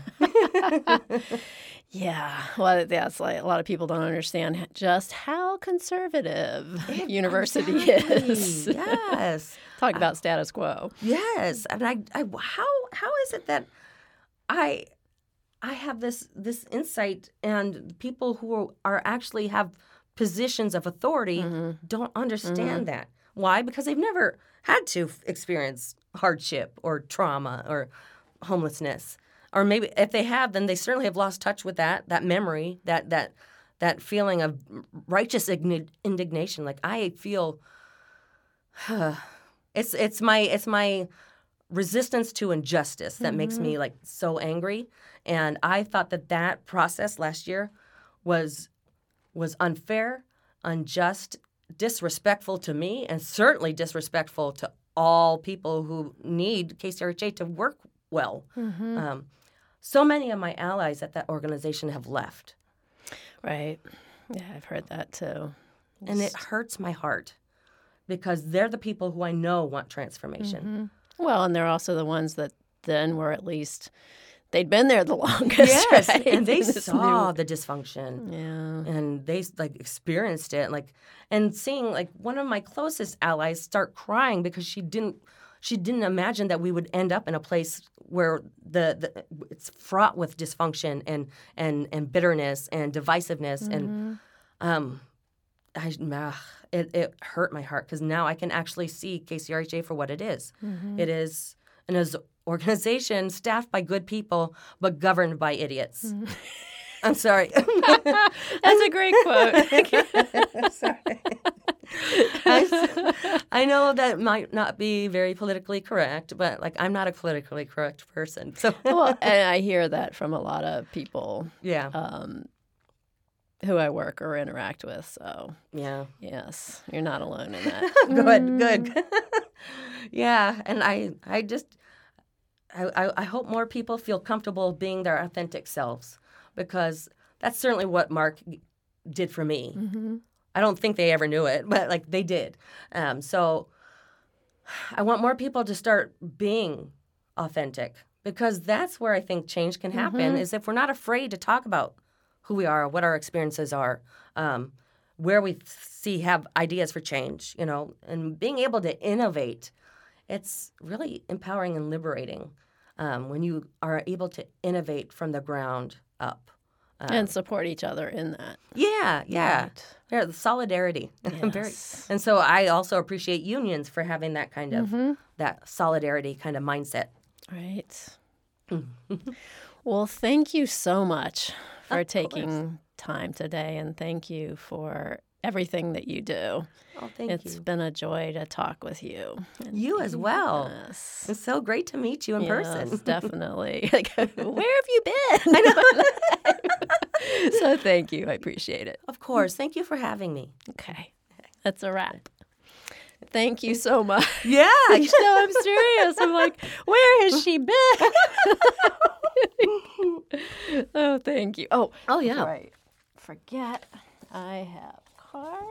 Speaker 1: Yeah. Well, that's like a lot of people don't understand h- just how conservative university is.
Speaker 2: Yes.
Speaker 1: Talk about status quo.
Speaker 2: Yes. And I, I, how, how is it that I, I have this this insight, and people who are actually have positions of authority don't understand that. Why? Because they've never had to f- experience hardship or trauma or homelessness, or maybe if they have, then they certainly have lost touch with that that memory, that that that feeling of righteous igni- indignation. Like I feel It's it's my it's my resistance to injustice that mm-hmm. makes me like so angry. And I thought that that process last year was was unfair, unjust, disrespectful to me, and certainly disrespectful to all people who need K C R H A to work well. Mm-hmm. Um, so many of my allies at that organization have left.
Speaker 1: Right. Yeah, I've heard that too. It's...
Speaker 2: And it hurts my heart because they're the people who I know want transformation.
Speaker 1: Mm-hmm. Well, and they're also the ones that then were at least... They'd been there the longest,
Speaker 2: yes,
Speaker 1: right?
Speaker 2: And they saw new... the dysfunction,
Speaker 1: yeah,
Speaker 2: and they like experienced it, like, and seeing like one of my closest allies start crying because she didn't, she didn't imagine that we would end up in a place where the, the it's fraught with dysfunction and and and bitterness and divisiveness, mm-hmm. and um, I uh, it it hurt my heart because now I can actually see K C R H A for what it is. Mm-hmm. It is an as organization staffed by good people, but governed by idiots. Mm-hmm. I'm sorry.
Speaker 1: That's a great quote.
Speaker 2: Sorry. I, I know that might not be very politically correct, but like I'm not a politically correct person. So
Speaker 1: well, and I hear that from a lot of people.
Speaker 2: Yeah.
Speaker 1: Um, who I work or interact with. So
Speaker 2: yeah.
Speaker 1: Yes, you're not alone in that.
Speaker 2: Good. Mm. Good. Yeah, and I I just. I, I hope more people feel comfortable being their authentic selves because that's certainly what Mark did for me. Mm-hmm. I don't think they ever knew it, but like they did. Um, so I want more people to start being authentic because that's where I think change can happen mm-hmm. is if we're not afraid to talk about who we are, what our experiences are, um, where we see have ideas for change, you know, and being able to innovate. It's really empowering and liberating um, when you are able to innovate from the ground up. Um,
Speaker 1: and support each other in that.
Speaker 2: Yeah, yeah. Right. Yeah, the solidarity.
Speaker 1: Yes.
Speaker 2: Very, and so I also appreciate unions for having that kind of, mm-hmm. that solidarity kind of mindset.
Speaker 1: Right. Well, thank you so much for
Speaker 2: of
Speaker 1: taking
Speaker 2: course.
Speaker 1: time today, and thank you for everything that you do.
Speaker 2: Oh, thank
Speaker 1: it's you. It's been a joy to talk with you.
Speaker 2: You as well.
Speaker 1: Yes.
Speaker 2: It's so great to meet you in
Speaker 1: yes,
Speaker 2: person.
Speaker 1: Definitely. Like, where have you been? I know. So thank you. I appreciate it.
Speaker 2: Of course. Thank you for having me.
Speaker 1: Okay. That's a wrap. Thank you so much.
Speaker 2: Yeah.
Speaker 1: No, I'm serious. I'm like, where has she been? Oh, thank you. Oh,
Speaker 2: oh yeah.
Speaker 1: Right. Forget I have cards.